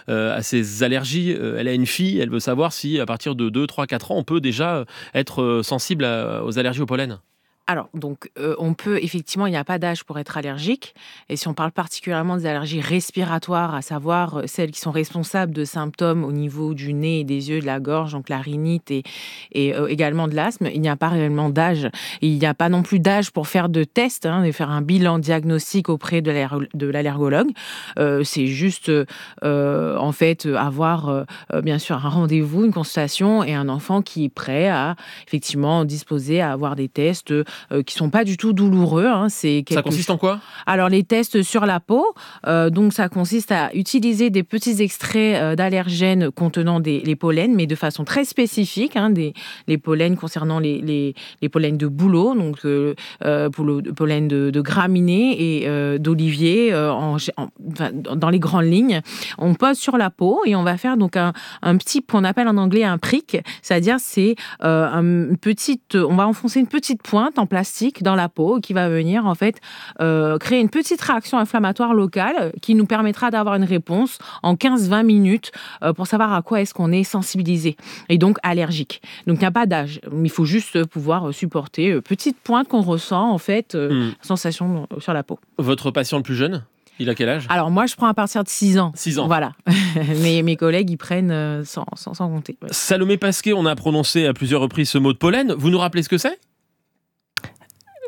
à ces allergies? Elle a une fille, elle veut savoir si à partir de deux, trois, quatre ans, on peut déjà être sensible aux allergies au pollen. Alors, donc, euh, on peut, effectivement, il n'y a pas d'âge pour être allergique. Et si on parle particulièrement des allergies respiratoires, à savoir euh, celles qui sont responsables de symptômes au niveau du nez et des yeux, de la gorge, donc la rhinite et, et euh, également de l'asthme, il n'y a pas réellement d'âge. Il n'y a pas non plus d'âge pour faire de tests, hein, de faire un bilan diagnostique auprès de, l'allerg- de l'allergologue. Euh, c'est juste, euh, en fait, avoir, euh, bien sûr, un rendez-vous, une consultation et un enfant qui est prêt à, effectivement, disposer à avoir des tests euh, Euh, qui sont pas du tout douloureux. Hein. C'est quelque... Ça consiste en quoi ? Alors, les tests sur la peau, euh, donc ça consiste à utiliser des petits extraits euh, d'allergènes contenant des, les pollens, mais de façon très spécifique, hein, des, les pollens concernant les, les, les pollens de bouleau, donc euh, euh, pour le pollen de, de graminées et euh, d'olivier, euh, en, en, enfin, dans les grandes lignes. On pose sur la peau et on va faire donc un, un petit, qu'on appelle en anglais un prick, c'est-à-dire c'est euh, une petite, on va enfoncer une petite pointe en plastique dans la peau qui va venir en fait euh, créer une petite réaction inflammatoire locale qui nous permettra d'avoir une réponse en quinze à vingt minutes euh, pour savoir à quoi est-ce qu'on est sensibilisé et donc allergique. Donc il n'y a pas d'âge, il faut juste pouvoir supporter euh, petite pointe qu'on ressent en fait, euh, mmh. sensation sur la peau. Votre patient le plus jeune ? Il a quel âge ? Alors moi, je prends à partir de six ans. six ans. Voilà. Mais mes collègues, ils prennent sans, sans, sans compter. Ouais. Salomé Pasquet, on a prononcé à plusieurs reprises ce mot de pollen. Vous nous rappelez ce que c'est ?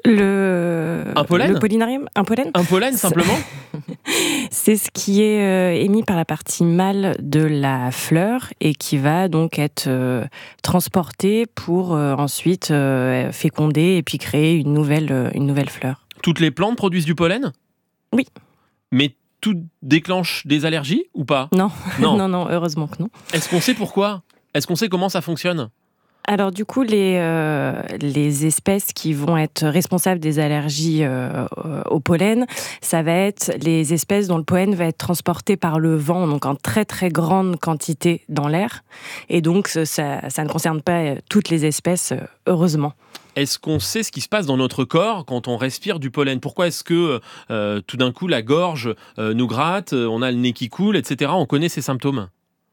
Le... Un pollen Le pollinarium, un pollen Un pollen, simplement. C'est ce qui est euh, émis par la partie mâle de la fleur et qui va donc être euh, transporté pour euh, ensuite euh, féconder et puis créer une nouvelle, euh, une nouvelle fleur. Toutes les plantes produisent du pollen ? Oui. Mais tout déclenche des allergies ou pas ? Non. Non. non, non, heureusement que non. Est-ce qu'on sait pourquoi ? Est-ce qu'on sait comment ça fonctionne ? Alors du coup, les, euh, les espèces qui vont être responsables des allergies euh, au pollen, ça va être les espèces dont le pollen va être transporté par le vent, donc en très très grande quantité dans l'air. Et donc ça, ça ne concerne pas toutes les espèces, heureusement. Est-ce qu'on sait ce qui se passe dans notre corps quand on respire du pollen ? Pourquoi est-ce que euh, tout d'un coup la gorge euh, nous gratte, on a le nez qui coule, et cetera. On connaît ces symptômes ?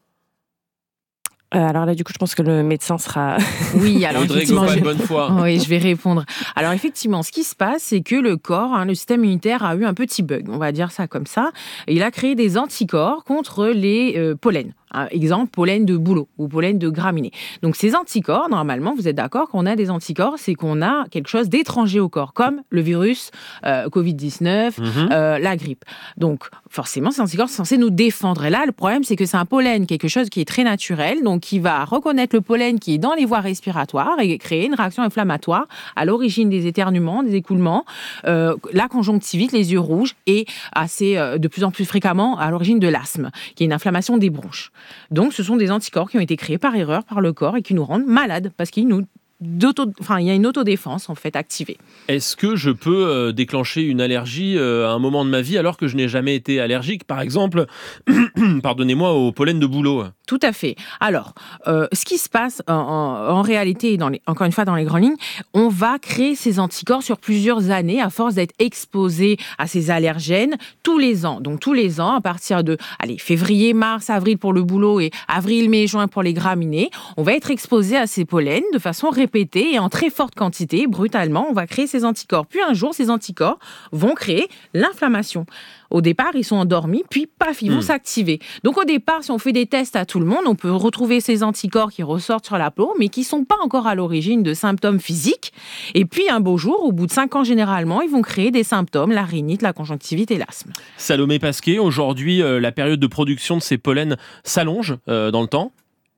Euh, alors là, du coup, je pense que le médecin sera... Oui, alors Audrey effectivement, Gopal, je... bonne foi. Oui, je vais répondre. Alors effectivement, ce qui se passe, c'est que le corps, hein, le système immunitaire a eu un petit bug, on va dire ça comme ça. Il a créé des anticorps contre les euh, pollens. Un exemple, pollen de bouleau ou pollen de graminée. Donc ces anticorps, normalement, vous êtes d'accord qu'on a des anticorps, c'est qu'on a quelque chose d'étranger au corps, comme le virus euh, covid dix-neuf, mm-hmm. euh, la grippe. Donc forcément, ces anticorps sont censés nous défendre. Et là, le problème, c'est que c'est un pollen, quelque chose qui est très naturel, donc qui va reconnaître le pollen qui est dans les voies respiratoires et créer une réaction inflammatoire à l'origine des éternuements, des écoulements, euh, la conjonctivite, les yeux rouges et assez, euh, de plus en plus fréquemment à l'origine de l'asthme, qui est une inflammation des bronches. Donc, ce sont des anticorps qui ont été créés par erreur par le corps et qui nous rendent malades parce qu'ils nous Enfin, il y a une autodéfense en fait activée. Est-ce que je peux euh, déclencher une allergie euh, à un moment de ma vie alors que je n'ai jamais été allergique, par exemple, pardonnez-moi, au pollen de bouleau ? Tout à fait. Alors, euh, ce qui se passe en, en, en réalité, dans les, encore une fois dans les grandes lignes, on va créer ces anticorps sur plusieurs années à force d'être exposé à ces allergènes tous les ans. Donc tous les ans, à partir de allez, février, mars, avril pour le bouleau et avril, mai, juin pour les graminées, on va être exposé à ces pollens de façon répétée et en très forte quantité, brutalement, on va créer ces anticorps. Puis un jour, ces anticorps vont créer l'inflammation. Au départ, ils sont endormis, puis paf, ils vont mmh. s'activer. Donc au départ, si on fait des tests à tout le monde, on peut retrouver ces anticorps qui ressortent sur la peau, mais qui ne sont pas encore à l'origine de symptômes physiques. Et puis un beau jour, au bout de cinq ans généralement, ils vont créer des symptômes, la rhinite, la conjonctivite et l'asthme. Salomé Pasquet, aujourd'hui, euh, la période de production de ces pollens s'allonge euh, dans le temps ?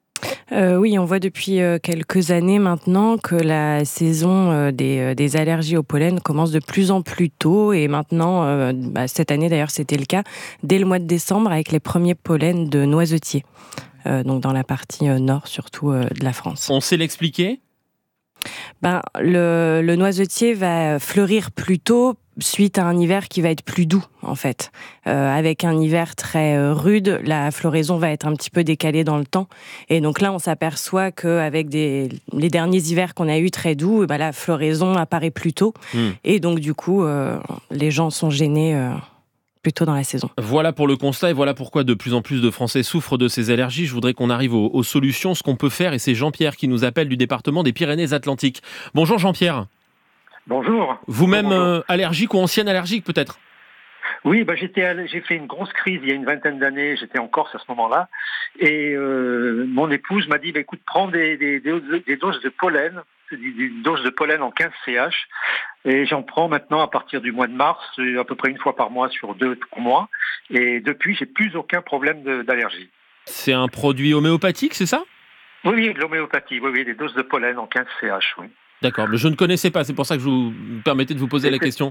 Euh, oui, on voit depuis euh, quelques années maintenant que la saison euh, des, euh, des allergies au pollen commence de plus en plus tôt et maintenant, euh, bah, cette année d'ailleurs c'était le cas, dès le mois de décembre avec les premiers pollens de noisetiers, euh, donc dans la partie euh, nord surtout euh, de la France. On sait l'expliquer ? Ben, le, le noisetier va fleurir plus tôt suite à un hiver qui va être plus doux, en fait. Euh, avec un hiver très euh, rude, la floraison va être un petit peu décalée dans le temps. Et donc là, on s'aperçoit qu'avec des, les derniers hivers qu'on a eus très doux, ben, la floraison apparaît plus tôt. Mmh. Et donc, du coup, euh, les gens sont gênés... Euh, plutôt dans la saison. Voilà pour le constat et voilà pourquoi de plus en plus de Français souffrent de ces allergies. Je voudrais qu'on arrive aux, aux solutions, ce qu'on peut faire, et c'est Jean-Pierre qui nous appelle du département des Pyrénées-Atlantiques. Bonjour Jean-Pierre. Bonjour. Vous-même Bonjour. Euh, allergique ou ancienne allergique peut-être ? Oui, bah j'étais, j'ai fait une grosse crise il y a une vingtaine d'années, j'étais en Corse à ce moment-là, et euh, mon épouse m'a dit, bah, écoute, prends des, des, des, des doses de pollen, une dose de pollen en quinze C H, et j'en prends maintenant à partir du mois de mars, à peu près une fois par mois sur deux mois, et depuis, j'ai plus aucun problème de, d'allergie. C'est un produit homéopathique, c'est ça ? Oui, oui, de l'homéopathie, oui, oui, des doses de pollen en quinze C H, oui. D'accord, mais je ne connaissais pas, c'est pour ça que je vous permettais de vous poser la question.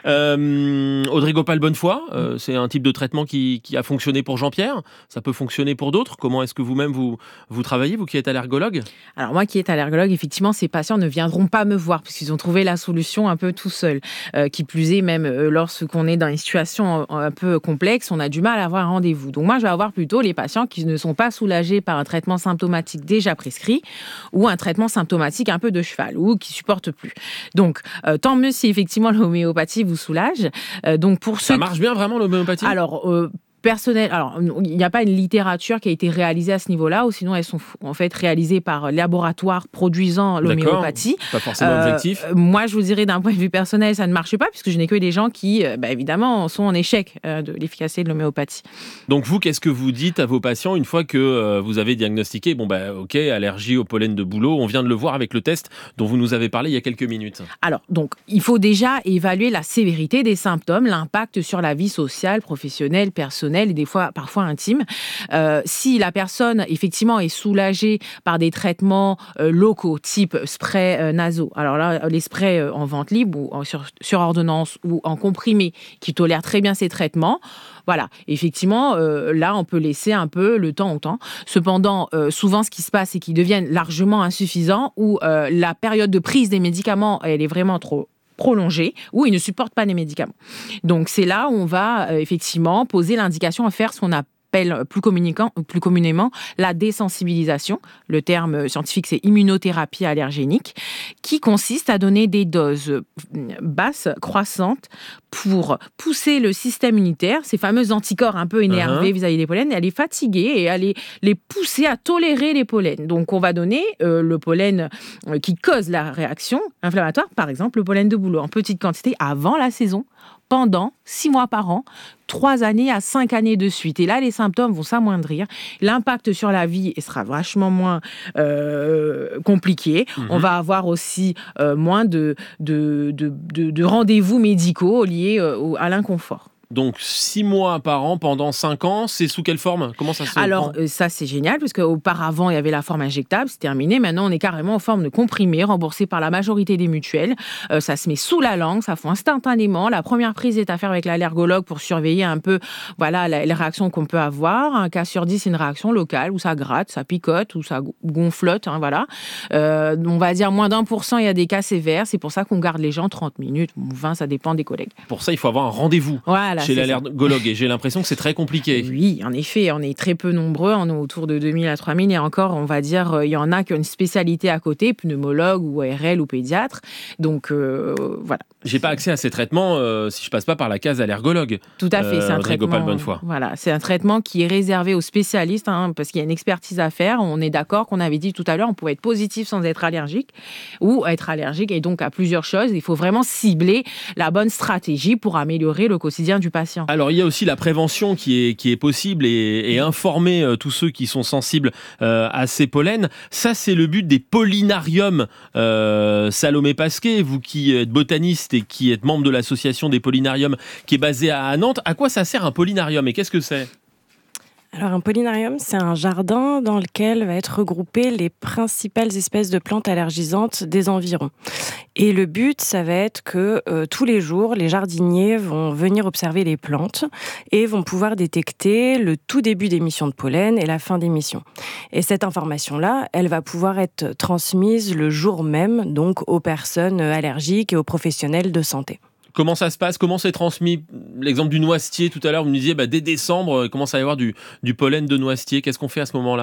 Euh, Audrey Gopal, bonne foi, euh, c'est un type de traitement qui, qui a fonctionné pour Jean-Pierre, ça peut fonctionner pour d'autres. Comment est-ce que vous-même vous, vous travaillez, vous qui êtes allergologue ? Alors moi qui est allergologue, effectivement, ces patients ne viendront pas me voir puisqu'ils ont trouvé la solution un peu tout seuls. Euh, qui plus est, même euh, lorsqu'on est dans une situation un peu complexe, on a du mal à avoir un rendez-vous. Donc moi, je vais avoir plutôt les patients qui ne sont pas soulagés par un traitement symptomatique déjà prescrit ou un traitement symptomatique un peu de cheval ou qui supportent plus. Donc, euh, tant mieux si effectivement l'homéopathie vous soulage. Euh, donc pour Ça ceux marche bien vraiment l'homéopathie ? Alors, euh, personnel, alors il n'y a pas une littérature qui a été réalisée à ce niveau-là, ou sinon elles sont en fait réalisées par laboratoires produisant l'homéopathie. D'accord, pas forcément euh, objectif. Moi, je vous dirais d'un point de vue personnel, ça ne marche pas, puisque je n'ai que des gens qui, bah, évidemment, sont en échec euh, de l'efficacité de l'homéopathie. Donc vous, qu'est-ce que vous dites à vos patients une fois que euh, vous avez diagnostiqué, bon bah ok, allergie au pollen de bouleau, on vient de le voir avec le test dont vous nous avez parlé il y a quelques minutes. Alors, donc, il faut déjà évaluer la sévérité des symptômes, l'impact sur la vie sociale, professionnelle, personnelle et des fois, parfois intime. Euh, si la personne, effectivement, est soulagée par des traitements euh, locaux, type spray euh, nasaux, alors là, les sprays euh, en vente libre ou en, sur, sur ordonnance ou en comprimé qui tolèrent très bien ces traitements, voilà, effectivement, euh, là, on peut laisser un peu le temps au temps. Cependant, euh, souvent, ce qui se passe, c'est qu'ils deviennent largement insuffisants ou euh, la période de prise des médicaments, elle est vraiment trop prolongée, ou ils ne supportent pas les médicaments. Donc, c'est là où on va euh, effectivement poser l'indication à faire ce qu'on appelle plus, plus communément la désensibilisation. Le terme scientifique, c'est immunothérapie allergénique, qui consiste à donner des doses basses, croissantes, pour pousser le système immunitaire, ces fameux anticorps un peu énervés uh-huh. vis-à-vis des pollens, et à les fatiguer et à les, les pousser à tolérer les pollens. Donc, on va donner euh, le pollen euh, qui cause la réaction inflammatoire, par exemple le pollen de bouleau, en petite quantité avant la saison, pendant six mois par an, trois années à cinq années de suite. Et là, les symptômes vont s'amoindrir. L'impact sur la vie sera vachement moins euh, compliqué. Mmh. On va avoir aussi euh, moins de, de, de, de, de rendez-vous médicaux liés euh, à l'inconfort. Donc, six mois par an pendant cinq ans, c'est sous quelle forme ? Comment ça se Alors, prend ? euh, ça, c'est génial, parce qu'auparavant, il y avait la forme injectable, c'est terminé. Maintenant, on est carrément en forme de comprimé, remboursé par la majorité des mutuelles. Euh, ça se met sous la langue, ça fond instantanément. La première prise est à faire avec l'allergologue pour surveiller un peu voilà, la, les réactions qu'on peut avoir. Un cas sur dix, c'est une réaction locale, où ça gratte, ça picote, où ça gonflote. Hein, voilà. euh, on va dire moins d'un pour cent, il y a des cas sévères. C'est pour ça qu'on garde les gens trente minutes, vingt, ça dépend des collègues. Pour ça, il faut avoir un rendez-vous. Voilà. Chez l'allergologue, et j'ai l'impression que c'est très compliqué. Oui, en effet, on est très peu nombreux, on est autour de deux mille à trois mille, et encore, on va dire, il y en a qui ont une spécialité à côté, pneumologue ou O R L ou pédiatre, donc euh, voilà. J'ai pas accès à ces traitements euh, si je passe pas par la case allergologue. Tout à fait, euh, c'est un traitement. Bonnefoy. Voilà, c'est un traitement qui est réservé aux spécialistes, hein, parce qu'il y a une expertise à faire. On est d'accord qu'on avait dit tout à l'heure, on pouvait être positif sans être allergique, ou être allergique et donc à plusieurs choses. Il faut vraiment cibler la bonne stratégie pour améliorer le quotidien du patient. Alors il y a aussi la prévention qui est qui est possible et, et informer euh, tous ceux qui sont sensibles euh, à ces pollens. Ça, c'est le but des pollinariums. Euh, Salomé Pasquet, vous qui êtes botaniste et qui êtes membre de l'association des pollinariums qui est basée à Nantes, à quoi ça sert un pollinarium et qu'est-ce que c'est ? Alors un pollinarium, c'est un jardin dans lequel va être regroupées les principales espèces de plantes allergisantes des environs. Et le but, ça va être que euh, tous les jours, les jardiniers vont venir observer les plantes et vont pouvoir détecter le tout début d'émission de pollen et la fin d'émission. Et cette information-là, elle va pouvoir être transmise le jour même, donc aux personnes allergiques et aux professionnels de santé. Comment ça se passe ? Comment c'est transmis ? L'exemple du noisetier, tout à l'heure, vous me disiez, bah, dès décembre, il commence à y avoir du, du pollen de noisetier. Qu'est-ce qu'on fait à ce moment-là ?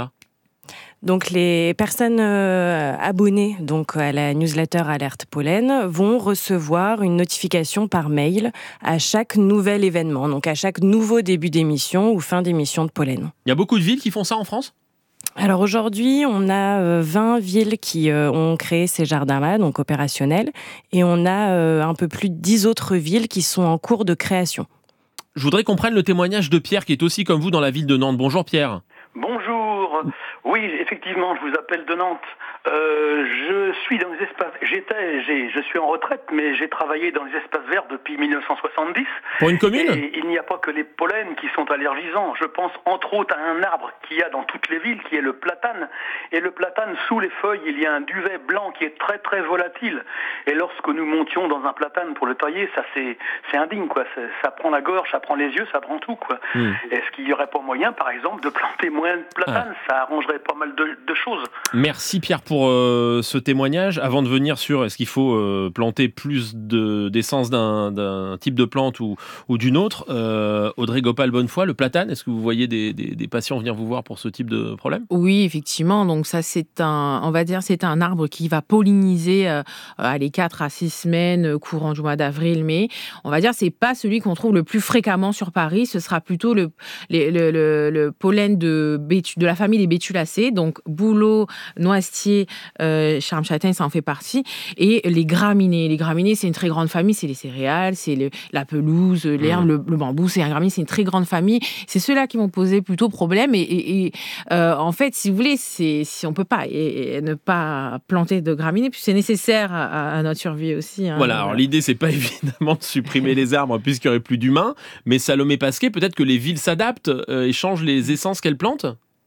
Donc les personnes euh, abonnées donc à la newsletter Alerte Pollen vont recevoir une notification par mail à chaque nouvel événement, donc à chaque nouveau début d'émission ou fin d'émission de pollen. Il y a beaucoup de villes qui font ça en France ? Alors aujourd'hui, on a euh, vingt villes qui euh, ont créé ces jardins-là, donc opérationnels, et on a euh, un peu plus de dix autres villes qui sont en cours de création. Je voudrais qu'on prenne le témoignage de Pierre, qui est aussi comme vous dans la ville de Nantes. Bonjour Pierre. Bonjour. Oui, effectivement, je vous appelle de Nantes. Euh, je suis dans les espaces. J'étais, j'ai, je suis en retraite, mais j'ai travaillé dans les espaces verts depuis mille neuf cent soixante-dix. Pour une commune ? Et il n'y a pas que les pollens qui sont allergisants. Je pense entre autres à un arbre qu'il y a dans toutes les villes, qui est le platane. Et le platane, sous les feuilles, il y a un duvet blanc qui est très très volatile. Et lorsque nous montions dans un platane pour le tailler, ça c'est, c'est indigne, quoi. C'est, ça prend la gorge, ça prend les yeux, ça prend tout, quoi. Mmh. Est-ce qu'il n'y aurait pas moyen, par exemple, de planter moins de platane ? Ah. Ça arrangerait pas mal de, de choses. Merci Pierre pour pour euh, ce témoignage. Avant de venir sur est-ce qu'il faut euh, planter plus de, d'essence d'un, d'un type de plante ou, ou d'une autre, euh, Audrey Gopal-Bonnefoy, le platane, est-ce que vous voyez des, des, des patients venir vous voir pour ce type de problème ? Oui, effectivement. Donc ça, c'est un, on va dire, c'est un arbre qui va polliniser euh, les quatre à six semaines euh, courant du mois d'avril, mai. On va dire, c'est pas celui qu'on trouve le plus fréquemment sur Paris. Ce sera plutôt le, le, le, le, le pollen de, bétu, de la famille des bétulacées, donc bouleau, noisetier, euh, charme châtaigne, ça en fait partie, et les graminées. Les graminées, c'est une très grande famille, c'est les céréales, c'est le, la pelouse, l'herbe, mmh. le, le bambou, c'est un graminé, c'est une très grande famille. C'est ceux-là qui vont poser plutôt problème. Et, et, et euh, en fait, si vous voulez, c'est, si on peut pas et, et ne pas planter de graminées, puis c'est nécessaire à, à notre survie aussi. Hein. Voilà, alors l'idée, c'est pas évidemment de supprimer les arbres puisqu'il n'y aurait plus d'humains, mais Salomé Pasquet, peut-être que les villes s'adaptent euh, et changent les essences qu'elles plantent ?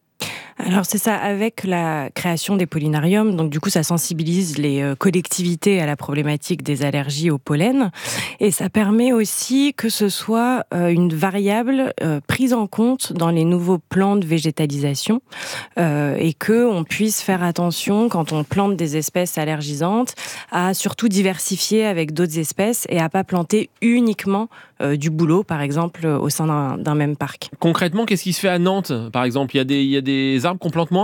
Alors c'est ça, avec la création des pollinariums, donc du coup ça sensibilise les euh, collectivités à la problématique des allergies au pollen, et ça permet aussi que ce soit euh, une variable euh, prise en compte dans les nouveaux plans de végétalisation, euh, et que on puisse faire attention quand on plante des espèces allergisantes à surtout diversifier avec d'autres espèces et à pas planter uniquement euh, du bouleau par exemple au sein d'un, d'un même parc. Concrètement, qu'est-ce qui se fait à Nantes par exemple ? Il y a des, il y a des arbres qu'on plante moins ?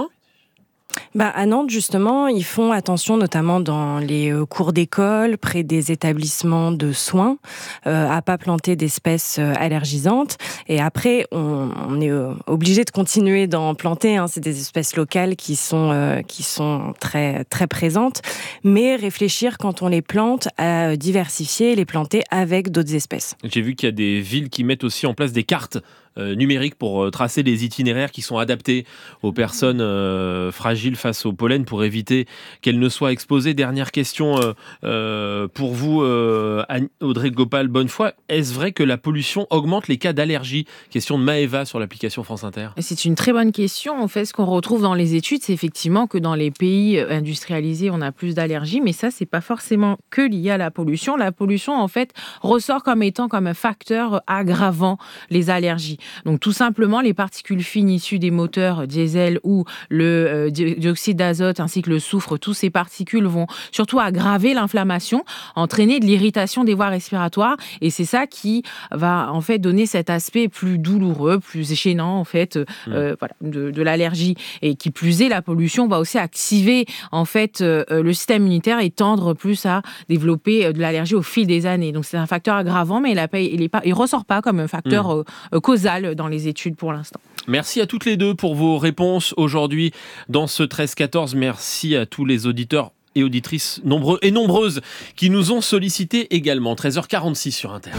Bah, à Nantes, justement, ils font attention, notamment dans les euh, cours d'école, près des établissements de soins, euh, à pas planter d'espèces euh, allergisantes. Et après, on, on est euh, obligé de continuer d'en planter. Hein. C'est des espèces locales qui sont euh, qui sont très très présentes, mais réfléchir quand on les plante à diversifier, les planter avec d'autres espèces. J'ai vu qu'il y a des villes qui mettent aussi en place des cartes Euh, numériques pour euh, tracer les itinéraires qui sont adaptés aux personnes euh, fragiles face au pollen pour éviter qu'elles ne soient exposées. Dernière question euh, euh, pour vous, euh, Audrey Gopal-Bonnefoy. Est-ce vrai que la pollution augmente les cas d'allergie ? Question de Maëva sur l'application France Inter. C'est une très bonne question. En fait, ce qu'on retrouve dans les études, c'est effectivement que dans les pays industrialisés, on a plus d'allergies, mais ça, c'est pas forcément que lié à la pollution. La pollution, en fait, ressort comme étant comme un facteur aggravant les allergies. Donc tout simplement, les particules fines issues des moteurs diesel ou le euh, dioxyde d'azote ainsi que le soufre, toutes ces particules vont surtout aggraver l'inflammation, entraîner de l'irritation des voies respiratoires, et c'est ça qui va en fait donner cet aspect plus douloureux, plus gênant en fait euh, mmh. voilà, de, de l'allergie. Et qui plus est, la pollution va aussi activer en fait euh, le système immunitaire et tendre plus à développer de l'allergie au fil des années. Donc c'est un facteur aggravant, mais il ne ressort pas comme un facteur mmh. euh, causal dans les études pour l'instant. Merci à toutes les deux pour vos réponses aujourd'hui dans ce treize quatorze. Merci à tous les auditeurs et auditrices nombreux et nombreuses qui nous ont sollicités également. treize heures quarante-six sur Inter.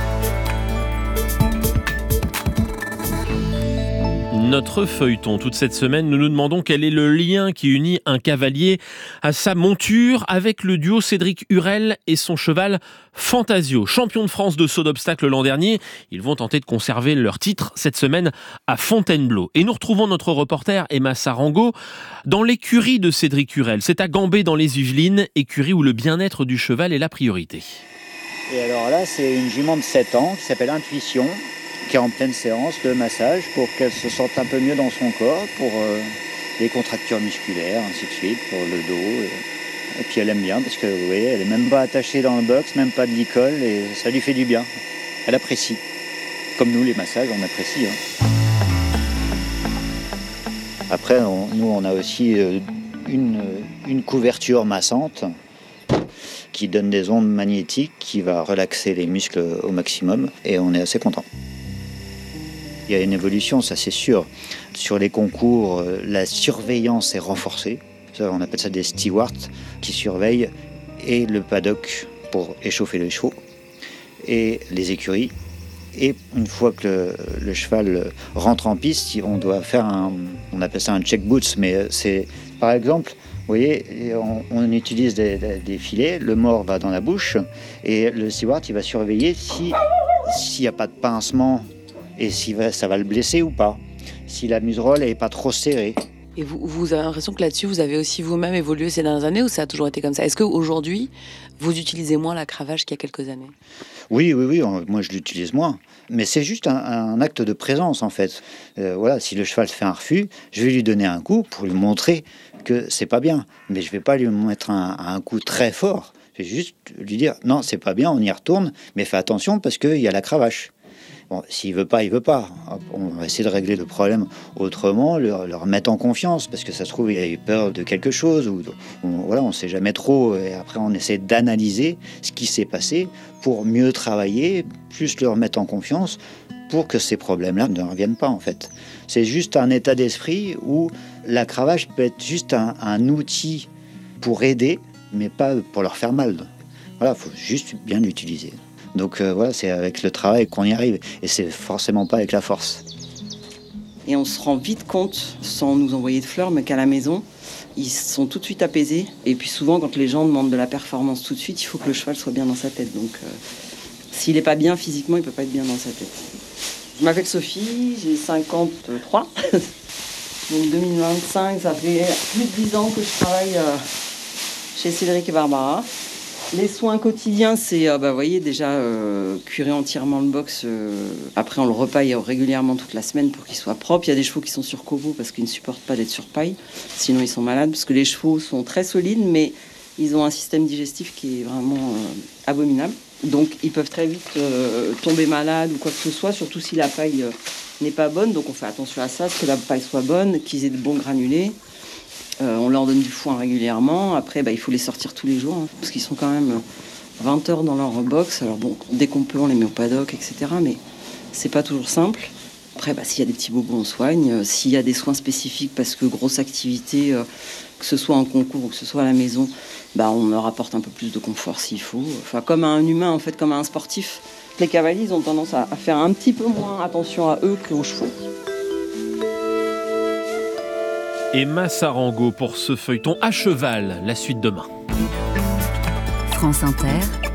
Notre feuilleton. Toute cette semaine, nous nous demandons quel est le lien qui unit un cavalier à sa monture avec le duo Cédric Hurel et son cheval Fantasio. Champion de France de saut d'obstacle l'an dernier, ils vont tenter de conserver leur titre cette semaine à Fontainebleau. Et nous retrouvons notre reporter Emma Sarango dans l'écurie de Cédric Hurel. C'est à Gambé dans les Yvelines, écurie où le bien-être du cheval est la priorité. Et alors là, c'est une jument de sept ans qui s'appelle Intuition, qui est en pleine séance de massage pour qu'elle se sente un peu mieux dans son corps, pour euh, les contractures musculaires, ainsi de suite, pour le dos. Et, et puis elle aime bien parce que vous voyez, elle n'est même pas attachée dans le box, même pas de licol, et ça lui fait du bien. Elle apprécie. Comme nous, les massages, on apprécie. Hein. Après, on, nous, on a aussi euh, une, une couverture massante qui donne des ondes magnétiques, qui va relaxer les muscles au maximum, et on est assez content. Il y a une évolution, ça c'est sûr. Sur les concours, la surveillance est renforcée. On appelle ça des stewards qui surveillent et le paddock pour échauffer les chevaux et les écuries. Et une fois que le, le cheval rentre en piste, on doit faire un, on appelle ça un check boots, mais c'est par exemple, vous voyez, on, on utilise des, des filets, le mors va dans la bouche et le steward il va surveiller si s'il n'y a pas de pincement et si ça va le blesser ou pas, si la muserolle n'est pas trop serrée. Et vous, vous avez l'impression que là-dessus, vous avez aussi vous-même évolué ces dernières années ou ça a toujours été comme ça? Est-ce qu'aujourd'hui, vous utilisez moins la cravache qu'il y a quelques années? Oui, oui, oui, moi je l'utilise moins. Mais c'est juste un, un acte de présence en fait. Euh, voilà, si le cheval fait un refus, je vais lui donner un coup pour lui montrer que c'est pas bien. Mais je vais pas lui mettre un, un coup très fort. Je vais juste lui dire non, c'est pas bien, on y retourne, mais fais attention parce qu'il y a la cravache. Bon, s'il veut pas, il veut pas. On va essayer de régler le problème autrement, leur, leur mettre en confiance, parce que ça se trouve, il a eu peur de quelque chose, ou on, voilà, on sait jamais trop. Et après, on essaie d'analyser ce qui s'est passé pour mieux travailler, plus leur mettre en confiance, pour que ces problèmes-là ne reviennent pas, en fait. C'est juste un état d'esprit où la cravache peut être juste un, un outil pour aider, mais pas pour leur faire mal. Voilà, il faut juste bien l'utiliser. Donc euh, voilà, c'est avec le travail qu'on y arrive, et c'est forcément pas avec la force. Et on se rend vite compte, sans nous envoyer de fleurs, mais qu'à la maison, ils sont tout de suite apaisés. Et puis souvent, quand les gens demandent de la performance tout de suite, il faut que le cheval soit bien dans sa tête. Donc euh, s'il n'est pas bien physiquement, il ne peut pas être bien dans sa tête. Je m'appelle Sophie, j'ai cinquante-trois. Donc deux mille vingt-cinq, ça fait plus de dix ans que je travaille euh, chez Cédric et Barbara. Les soins quotidiens, c'est, euh, bah, vous voyez, déjà euh, curer entièrement le box. Euh, après, on le repaille régulièrement toute la semaine pour qu'il soit propre. Il y a des chevaux qui sont sur Kobo parce qu'ils ne supportent pas d'être sur paille. Sinon, ils sont malades parce que les chevaux sont très solides, mais ils ont un système digestif qui est vraiment euh, abominable. Donc, ils peuvent très vite euh, tomber malades ou quoi que ce soit, surtout si la paille euh, n'est pas bonne. Donc, on fait attention à ça, que la paille soit bonne, qu'ils aient de bons granulés. Euh, on leur donne du foin régulièrement. Après, bah, il faut les sortir tous les jours, hein, parce qu'ils sont quand même vingt heures dans leur box. Alors bon, dès qu'on peut, on les met au paddock, et cetera. Mais c'est pas toujours simple. Après, bah, s'il y a des petits bobos, on soigne. Euh, s'il y a des soins spécifiques, parce que grosse activité, euh, que ce soit en concours ou que ce soit à la maison, bah, on leur apporte un peu plus de confort s'il faut. Enfin, comme à un humain, en fait, comme à un sportif. Les cavaliers, ils ont tendance à, à faire un petit peu moins attention à eux qu'aux chevaux. Emma Sarango pour ce feuilleton à cheval, la suite demain. France Inter,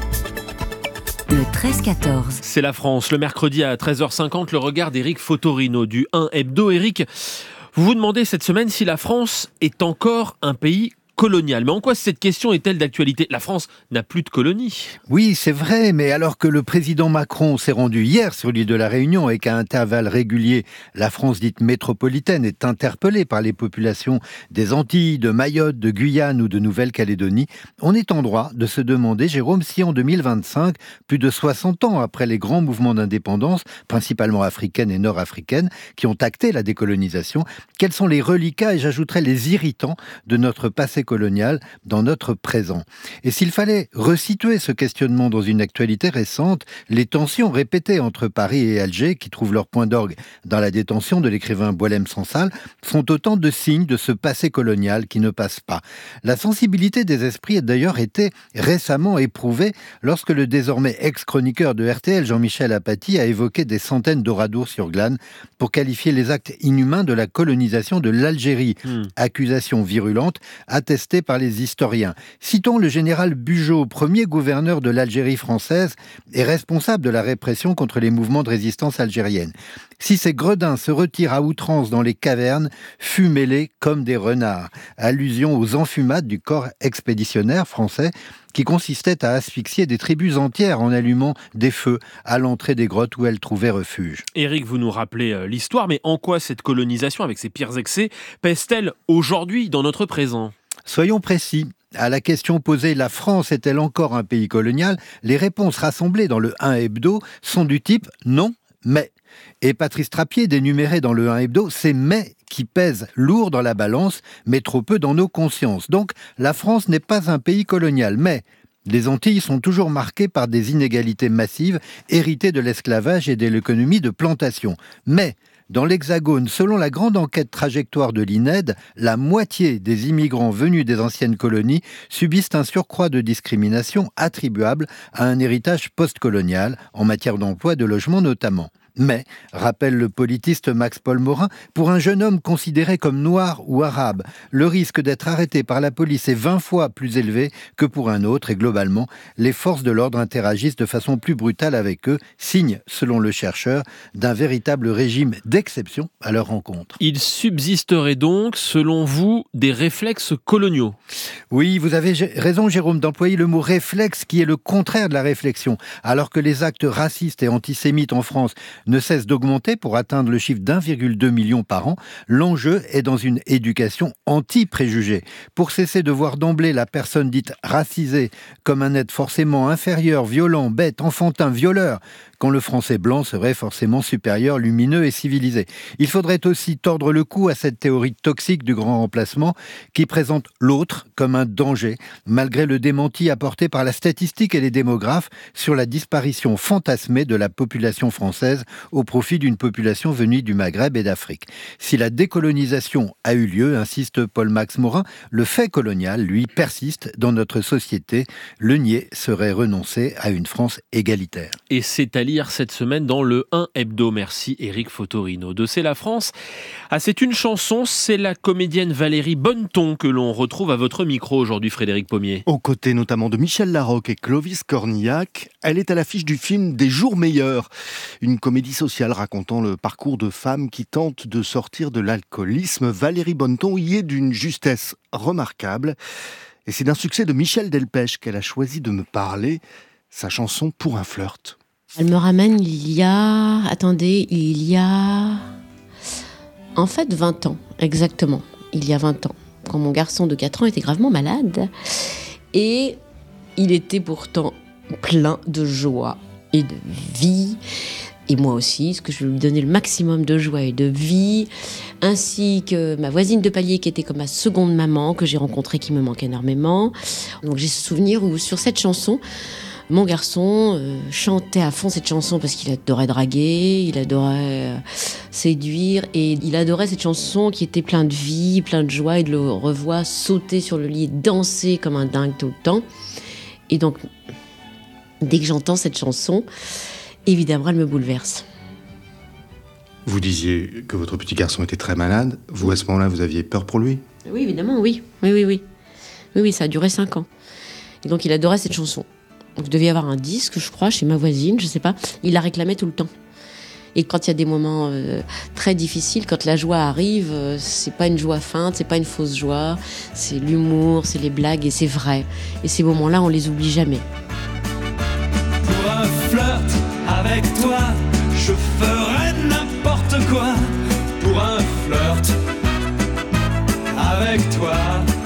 le treize quatorze. C'est la France, le mercredi à treize heures cinquante, le regard d'Éric Fotorino du un Hebdo. Éric, vous vous demandez cette semaine si la France est encore un pays colonial. Mais en quoi cette question est-elle d'actualité? La France n'a plus de colonies. Oui, c'est vrai, mais alors que le président Macron s'est rendu hier sur l'île de la Réunion et qu'à intervalles réguliers, la France dite métropolitaine est interpellée par les populations des Antilles, de Mayotte, de Guyane ou de Nouvelle-Calédonie, on est en droit de se demander, Jérôme, si en deux mille vingt-cinq, plus de soixante ans après les grands mouvements d'indépendance, principalement africaines et nord-africaines, qui ont acté la décolonisation, quels sont les reliquats et j'ajouterais les irritants de notre passé colonial dans notre présent. Et s'il fallait resituer ce questionnement dans une actualité récente, les tensions répétées entre Paris et Alger, qui trouvent leur point d'orgue dans la détention de l'écrivain Boualem Sansal, sont autant de signes de ce passé colonial qui ne passe pas. La sensibilité des esprits a d'ailleurs été récemment éprouvée lorsque le désormais ex-chroniqueur de R T L, Jean-Michel Apathy, a évoqué des centaines d'Oradour-sur-Glane pour qualifier les actes inhumains de la colonisation de l'Algérie. Mmh. Accusation virulente, attestée par les historiens. Citons le général Bugeaud, premier gouverneur de l'Algérie française et responsable de la répression contre les mouvements de résistance algérienne. Si ces gredins se retirent à outrance dans les cavernes, fumez-les comme des renards. Allusion aux enfumades du corps expéditionnaire français qui consistait à asphyxier des tribus entières en allumant des feux à l'entrée des grottes où elles trouvaient refuge. Éric, vous nous rappelez l'histoire, mais en quoi cette colonisation, avec ses pires excès, pèse-t-elle aujourd'hui dans notre présent ? Soyons précis. À la question posée « La France est-elle encore un pays colonial ?», les réponses rassemblées dans le un Hebdo sont du type « non, mais ». Et Patrice Trappier d'énumérer dans le un Hebdo ces « mais » qui pèsent lourd dans la balance, mais trop peu dans nos consciences. Donc, la France n'est pas un pays colonial, mais les Antilles sont toujours marquées par des inégalités massives héritées de l'esclavage et de l'économie de plantation. Mais dans l'Hexagone, selon la grande enquête trajectoire de l'I N E D, la moitié des immigrants venus des anciennes colonies subissent un surcroît de discrimination attribuable à un héritage postcolonial, en matière d'emploi et de logement notamment. Mais, rappelle le politiste Max-Paul Morin, pour un jeune homme considéré comme noir ou arabe, le risque d'être arrêté par la police est vingt fois plus élevé que pour un autre et globalement, les forces de l'ordre interagissent de façon plus brutale avec eux, signe, selon le chercheur, d'un véritable régime d'exception à leur rencontre. Il subsisterait donc, selon vous, des réflexes coloniaux? Oui, vous avez raison Jérôme d'employer le mot réflexe qui est le contraire de la réflexion. Alors que les actes racistes et antisémites en France ne cesse d'augmenter pour atteindre le chiffre d'un virgule deux million par an, l'enjeu est dans une éducation anti-préjugés. Pour cesser de voir d'emblée la personne dite racisée comme un être forcément inférieur, violent, bête, enfantin, violeur, quand le français blanc serait forcément supérieur, lumineux et civilisé. Il faudrait aussi tordre le cou à cette théorie toxique du grand remplacement qui présente l'autre comme un danger, malgré le démenti apporté par la statistique et les démographes sur la disparition fantasmée de la population française au profit d'une population venue du Maghreb et d'Afrique. Si la décolonisation a eu lieu, insiste Paul-Max Morin, le fait colonial, lui, persiste dans notre société. Le nier serait renoncer à une France égalitaire. Et c'est à lire cette semaine dans le un Hebdo. Merci Éric Fotorino. De C'est la France à C'est une chanson, c'est la comédienne Valérie Bonneton que l'on retrouve à votre micro aujourd'hui, Frédéric Pommier. Aux côtés notamment de Michel Larocque et Clovis Cornillac, elle est à l'affiche du film Des jours meilleurs, une comédie sociale racontant le parcours de femmes qui tentent de sortir de l'alcoolisme. Valérie Bonneton y est d'une justesse remarquable et c'est d'un succès de Michel Delpech qu'elle a choisi de me parler, sa chanson Pour un flirt. Elle me ramène il y a... Attendez, il y a... En fait, vingt ans, exactement. Il y a vingt ans, quand mon garçon de quatre ans était gravement malade. Et il était pourtant plein de joie et de vie. Et moi aussi, parce que je lui donnais le maximum de joie et de vie. Ainsi que ma voisine de palier qui était comme ma seconde maman, que j'ai rencontrée, qui me manque énormément. Donc j'ai ce souvenir où, sur cette chanson... Mon garçon euh, chantait à fond cette chanson parce qu'il adorait draguer, il adorait euh, séduire et il adorait cette chanson qui était pleine de vie, pleine de joie et de le revoir sauter sur le lit et danser comme un dingue tout le temps. Et donc, dès que j'entends cette chanson, évidemment, elle me bouleverse. Vous disiez que votre petit garçon était très malade. Vous, à ce moment-là, vous aviez peur pour lui? Oui, évidemment, oui. Oui, oui, oui. Oui, oui, ça a duré cinq ans. Et donc, il adorait cette chanson. Donc, il devait y avoir un disque, je crois, chez ma voisine, je sais pas. Il la réclamait tout le temps. Et quand il y a des moments euh, très difficiles, quand la joie arrive, euh, c'est pas une joie feinte, c'est pas une fausse joie, c'est l'humour, c'est les blagues et c'est vrai. Et ces moments-là, on les oublie jamais. Pour un flirt avec toi, je ferais n'importe quoi. Pour un flirt avec toi,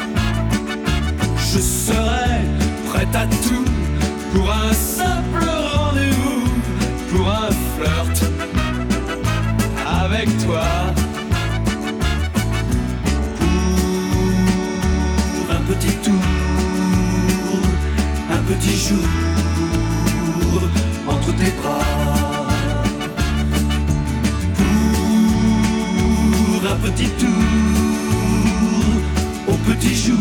je serais prête à tout. Pour un simple rendez-vous, pour un flirt avec toi, pour un petit tour, un petit jour entre tes bras, pour un petit tour, au petit jour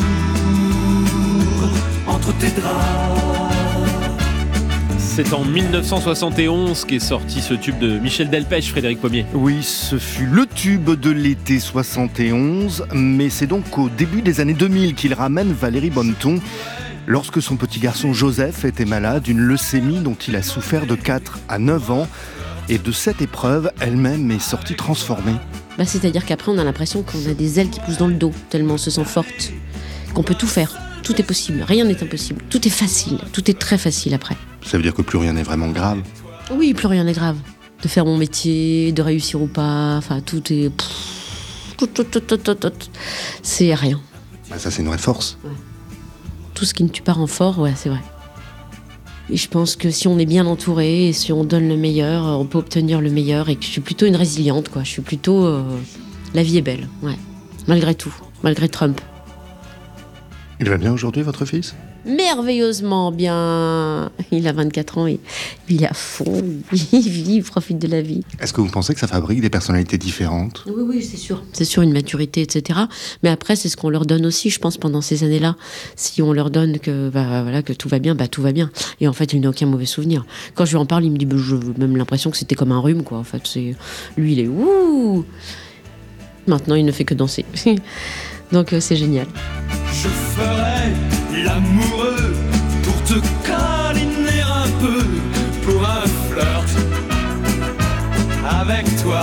entre tes draps. C'est en mille neuf cent soixante et onze qu'est sorti ce tube de Michel Delpech, Frédéric Pommier. Oui, ce fut le tube de l'été soixante et onze, mais c'est donc au début des années deux mille qu'il ramène Valérie Bonneton, lorsque son petit garçon Joseph était malade d'une leucémie dont il a souffert de quatre à neuf ans. Et de cette épreuve, elle-même est sortie transformée. Bah, c'est-à-dire qu'après, on a l'impression qu'on a des ailes qui poussent dans le dos, tellement on se sent forte, qu'on peut tout faire. Tout est possible, rien n'est impossible. Tout est facile, tout est très facile après. Ça veut dire que plus rien n'est vraiment grave? Oui, plus rien n'est grave. De faire mon métier, de réussir ou pas, enfin tout est... Tout, tout, tout, tout, tout, tout. C'est rien. Bah ça, c'est une vraie force. Ouais. Tout ce qui ne tue pas rend fort, ouais, c'est vrai. Et je pense que si on est bien entouré et si on donne le meilleur, on peut obtenir le meilleur. Et que je suis plutôt une résiliente, quoi. Je suis plutôt... Euh... La vie est belle, ouais. Malgré tout, malgré Trump. Il va bien aujourd'hui, votre fils ? merveilleusement bien. Il a vingt-quatre ans et il est à fond, il vit, il profite de la vie. Est-ce que vous pensez que ça fabrique des personnalités différentes ? Oui, oui, c'est sûr. C'est sûr, une maturité, et cetera. Mais après, c'est ce qu'on leur donne aussi, je pense, pendant ces années-là. Si on leur donne que, bah, voilà, que tout va bien, bah, tout va bien. Et en fait, il n'a aucun mauvais souvenir. Quand je lui en parle, il me dit, bah, j'ai même l'impression que c'était comme un rhume, quoi. En fait, c'est... lui, il est ouh. Maintenant, il ne fait que danser. Donc, euh, c'est génial. Je ferai l'amoureux pour te câliner un peu, pour un flirt avec toi.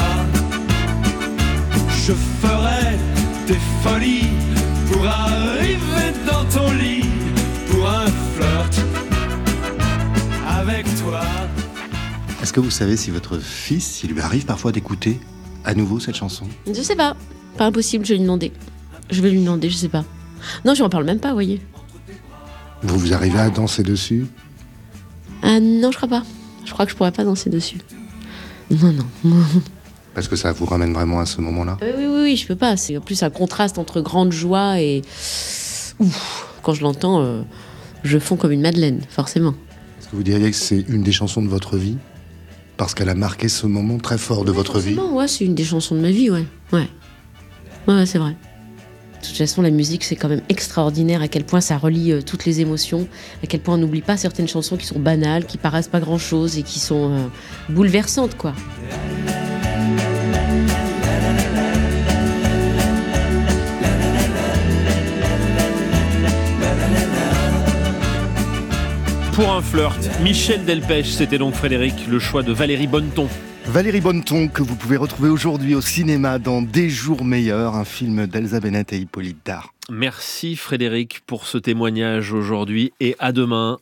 Je ferai des folies pour arriver dans ton lit, pour un flirt avec toi. Est-ce que vous savez si votre fils, il lui arrive parfois d'écouter à nouveau cette chanson ? Je sais pas. Pas impossible, je vais lui demander. Je vais lui demander, je sais pas. Non, je n'en parle même pas, vous voyez. Vous vous arrivez à danser dessus ? Ah non, je crois pas. Je crois que je pourrais pas danser dessus. Non, non. Parce que ça vous ramène vraiment à ce moment-là ? Oui, oui, oui, oui, je peux pas. C'est en plus un contraste entre grande joie et... Ouf, quand je l'entends, euh, je fonds comme une madeleine, forcément. Est-ce que vous diriez que c'est une des chansons de votre vie ? Parce qu'elle a marqué ce moment très fort de ouais, votre vie ? Ouais, c'est une des chansons de ma vie, ouais. Ouais, ouais, ouais, c'est vrai. De toute façon, la musique, c'est quand même extraordinaire à quel point ça relie euh, toutes les émotions, à quel point on n'oublie pas certaines chansons qui sont banales, qui paraissent pas grand-chose et qui sont euh, bouleversantes, quoi. Pour un flirt, Michel Delpech, c'était donc Frédéric, le choix de Valérie Bonneton. Valérie Bonneton, que vous pouvez retrouver aujourd'hui au cinéma dans Des jours meilleurs, un film d'Elsa Bennett et Hippolyte Dard. Merci Frédéric pour ce témoignage aujourd'hui et à demain.